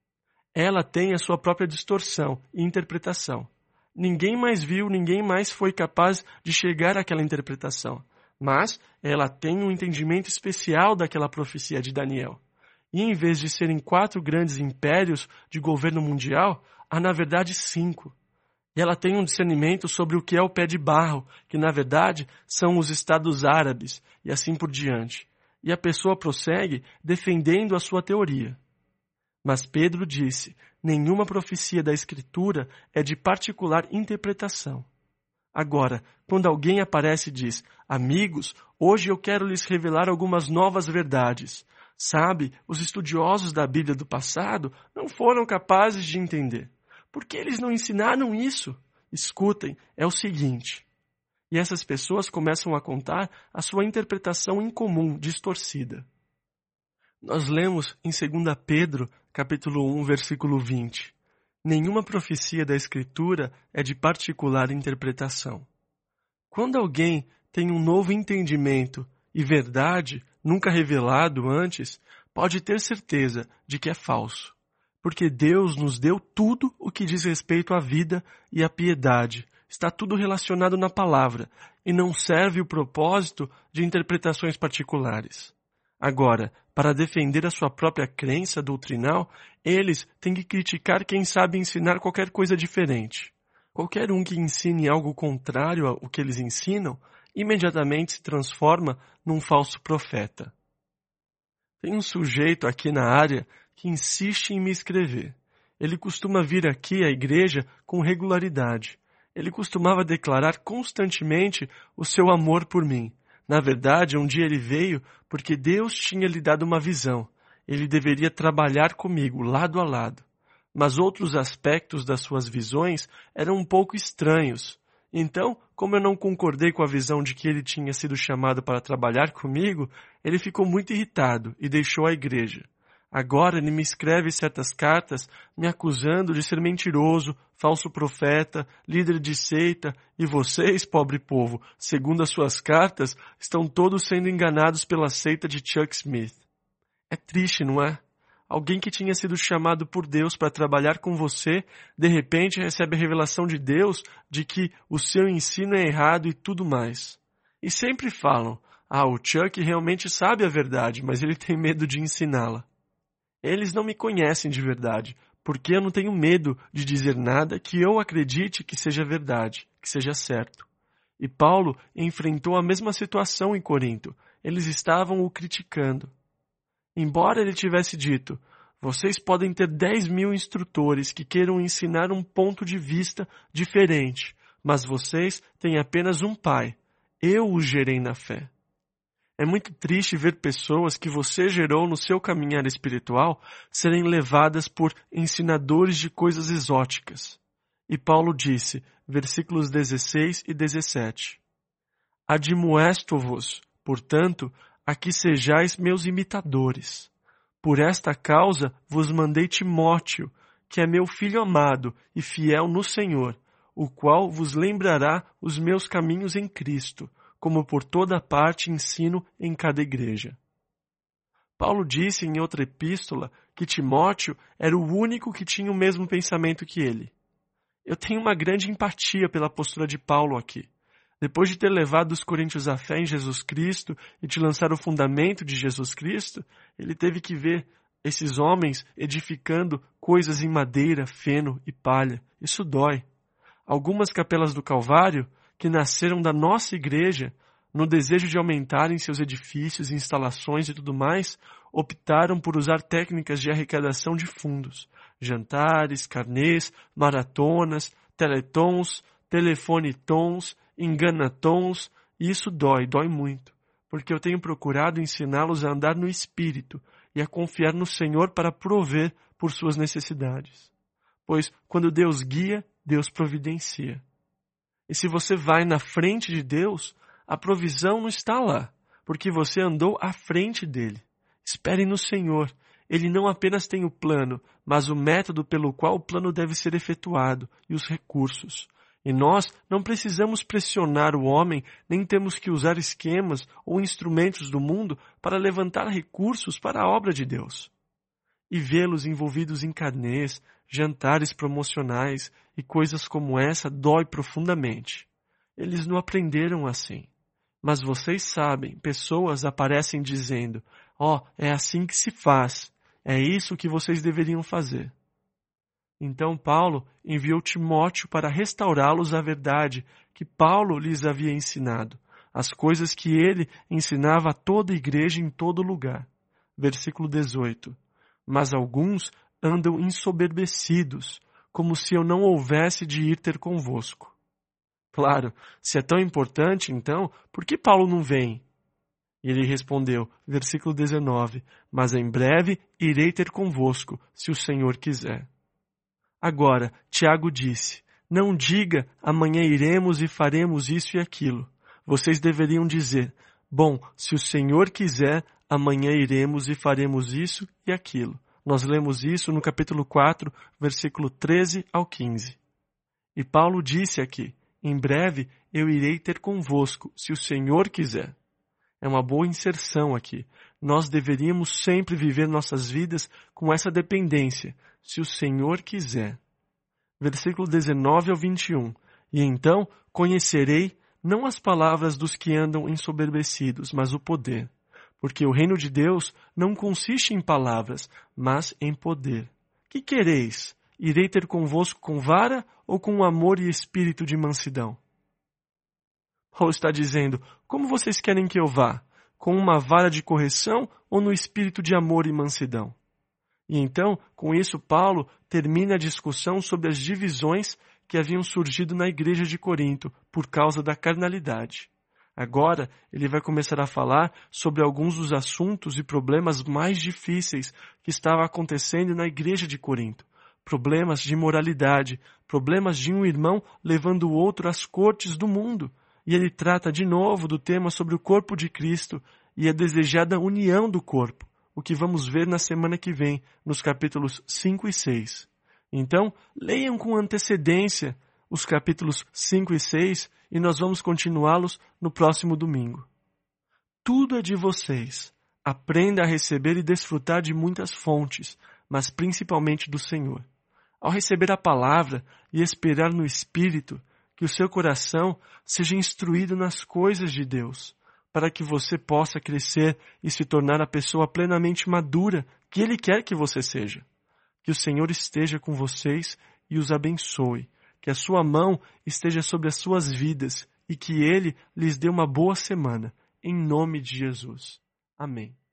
Ela tem a sua própria distorção e interpretação. Ninguém mais viu, ninguém mais foi capaz de chegar àquela interpretação. Mas ela tem um entendimento especial daquela profecia de Daniel. E em vez de serem 4 grandes impérios de governo mundial, há na verdade 5. E ela tem um discernimento sobre o que é o pé de barro, que na verdade são os estados árabes, e assim por diante. E a pessoa prossegue defendendo a sua teoria. Mas Pedro disse: nenhuma profecia da Escritura é de particular interpretação. Agora, quando alguém aparece e diz: amigos, hoje eu quero lhes revelar algumas novas verdades. Sabe, os estudiosos da Bíblia do passado não foram capazes de entender. Por que eles não ensinaram isso? Escutem, é o seguinte. E essas pessoas começam a contar a sua interpretação incomum, distorcida. Nós lemos em 2 Pedro, capítulo 1, versículo 20. Nenhuma profecia da Escritura é de particular interpretação. Quando alguém tem um novo entendimento e verdade, nunca revelado antes, pode ter certeza de que é falso. Porque Deus nos deu tudo o que diz respeito à vida e à piedade. Está tudo relacionado na palavra e não serve o propósito de interpretações particulares. Agora, para defender a sua própria crença doutrinal, eles têm que criticar quem sabe ensinar qualquer coisa diferente. Qualquer um que ensine algo contrário ao que eles ensinam, imediatamente se transforma num falso profeta. Tem um sujeito aqui na área que insiste em me escrever. Ele costuma vir aqui à igreja com regularidade. Ele costumava declarar constantemente o seu amor por mim. Na verdade, um dia ele veio porque Deus tinha lhe dado uma visão. Ele deveria trabalhar comigo, lado a lado. Mas outros aspectos das suas visões eram um pouco estranhos. Então, como eu não concordei com a visão de que ele tinha sido chamado para trabalhar comigo, ele ficou muito irritado e deixou a igreja. Agora ele me escreve certas cartas me acusando de ser mentiroso, falso profeta, líder de seita, e vocês, pobre povo, segundo as suas cartas, estão todos sendo enganados pela seita de Chuck Smith. É triste, não é? Alguém que tinha sido chamado por Deus para trabalhar com você, de repente recebe a revelação de Deus de que o seu ensino é errado e tudo mais. E sempre falam: o Chuck realmente sabe a verdade, mas ele tem medo de ensiná-la. Eles não me conhecem de verdade, porque eu não tenho medo de dizer nada que eu acredite que seja verdade, que seja certo. E Paulo enfrentou a mesma situação em Corinto. Eles estavam o criticando. Embora ele tivesse dito: vocês podem ter 10.000 instrutores que queiram ensinar um ponto de vista diferente, mas vocês têm apenas um pai. Eu os gerei na fé. É muito triste ver pessoas que você gerou no seu caminhar espiritual serem levadas por ensinadores de coisas exóticas. E Paulo disse, versículos 16 e 17, admoesto-vos, portanto, a que sejais meus imitadores. Por esta causa vos mandei Timóteo, que é meu filho amado e fiel no Senhor, o qual vos lembrará os meus caminhos em Cristo, como por toda parte ensino em cada igreja. Paulo disse em outra epístola que Timóteo era o único que tinha o mesmo pensamento que ele. Eu tenho uma grande empatia pela postura de Paulo aqui. Depois de ter levado os coríntios à fé em Jesus Cristo e de lançar o fundamento de Jesus Cristo, ele teve que ver esses homens edificando coisas em madeira, feno e palha. Isso dói. Algumas capelas do Calvário, que nasceram da nossa igreja, no desejo de aumentarem seus edifícios, instalações e tudo mais, optaram por usar técnicas de arrecadação de fundos. Jantares, carnês, maratonas, teletons, telefonetons, enganatons, e isso dói muito, porque eu tenho procurado ensiná-los a andar no Espírito e a confiar no Senhor para prover por suas necessidades. Pois quando Deus guia, Deus providencia. E se você vai na frente de Deus, a provisão não está lá, porque você andou à frente dele. Espere no Senhor. Ele não apenas tem o plano, mas o método pelo qual o plano deve ser efetuado e os recursos. E nós não precisamos pressionar o homem, nem temos que usar esquemas ou instrumentos do mundo para levantar recursos para a obra de Deus. E vê-los envolvidos em carnês, jantares promocionais e coisas como essa dói profundamente. Eles não aprenderam assim. Mas vocês sabem, pessoas aparecem dizendo, é assim que se faz, é isso que vocês deveriam fazer. Então Paulo enviou Timóteo para restaurá-los à verdade que Paulo lhes havia ensinado, as coisas que ele ensinava a toda a igreja em todo lugar. Versículo 18. Mas alguns andam ensoberbecidos, como se eu não houvesse de ir ter convosco. Claro, se é tão importante, então, por que Paulo não vem? E ele respondeu, versículo 19, mas em breve irei ter convosco, se o Senhor quiser. Agora, Tiago disse, não diga, amanhã iremos e faremos isso e aquilo. Vocês deveriam dizer, bom, se o Senhor quiser, amanhã iremos e faremos isso e aquilo. Nós lemos isso no capítulo 4, versículo 13 ao 15. E Paulo disse aqui, em breve eu irei ter convosco, se o Senhor quiser. É uma boa inserção aqui. Nós deveríamos sempre viver nossas vidas com essa dependência, se o Senhor quiser. Versículo 19 ao 21. E então conhecerei não as palavras dos que andam ensoberbecidos, mas o poder. Porque o reino de Deus não consiste em palavras, mas em poder. Que quereis? Irei ter convosco com vara ou com amor e espírito de mansidão? Paulo está dizendo, como vocês querem que eu vá? Com uma vara de correção ou no espírito de amor e mansidão? E então, com isso, Paulo termina a discussão sobre as divisões que haviam surgido na igreja de Corinto por causa da carnalidade. Agora, ele vai começar a falar sobre alguns dos assuntos e problemas mais difíceis que estavam acontecendo na igreja de Corinto. Problemas de imoralidade, problemas de um irmão levando o outro às cortes do mundo. E ele trata de novo do tema sobre o corpo de Cristo e a desejada união do corpo, o que vamos ver na semana que vem, nos capítulos 5 e 6. Então, leiam com antecedência os capítulos 5 e 6 e nós vamos continuá-los no próximo domingo. Tudo é de vocês. Aprenda a receber e desfrutar de muitas fontes, mas principalmente do Senhor. Ao receber a palavra e esperar no Espírito, que o seu coração seja instruído nas coisas de Deus, para que você possa crescer e se tornar a pessoa plenamente madura que Ele quer que você seja. Que o Senhor esteja com vocês e os abençoe, que a sua mão esteja sobre as suas vidas e que Ele lhes dê uma boa semana, em nome de Jesus. Amém.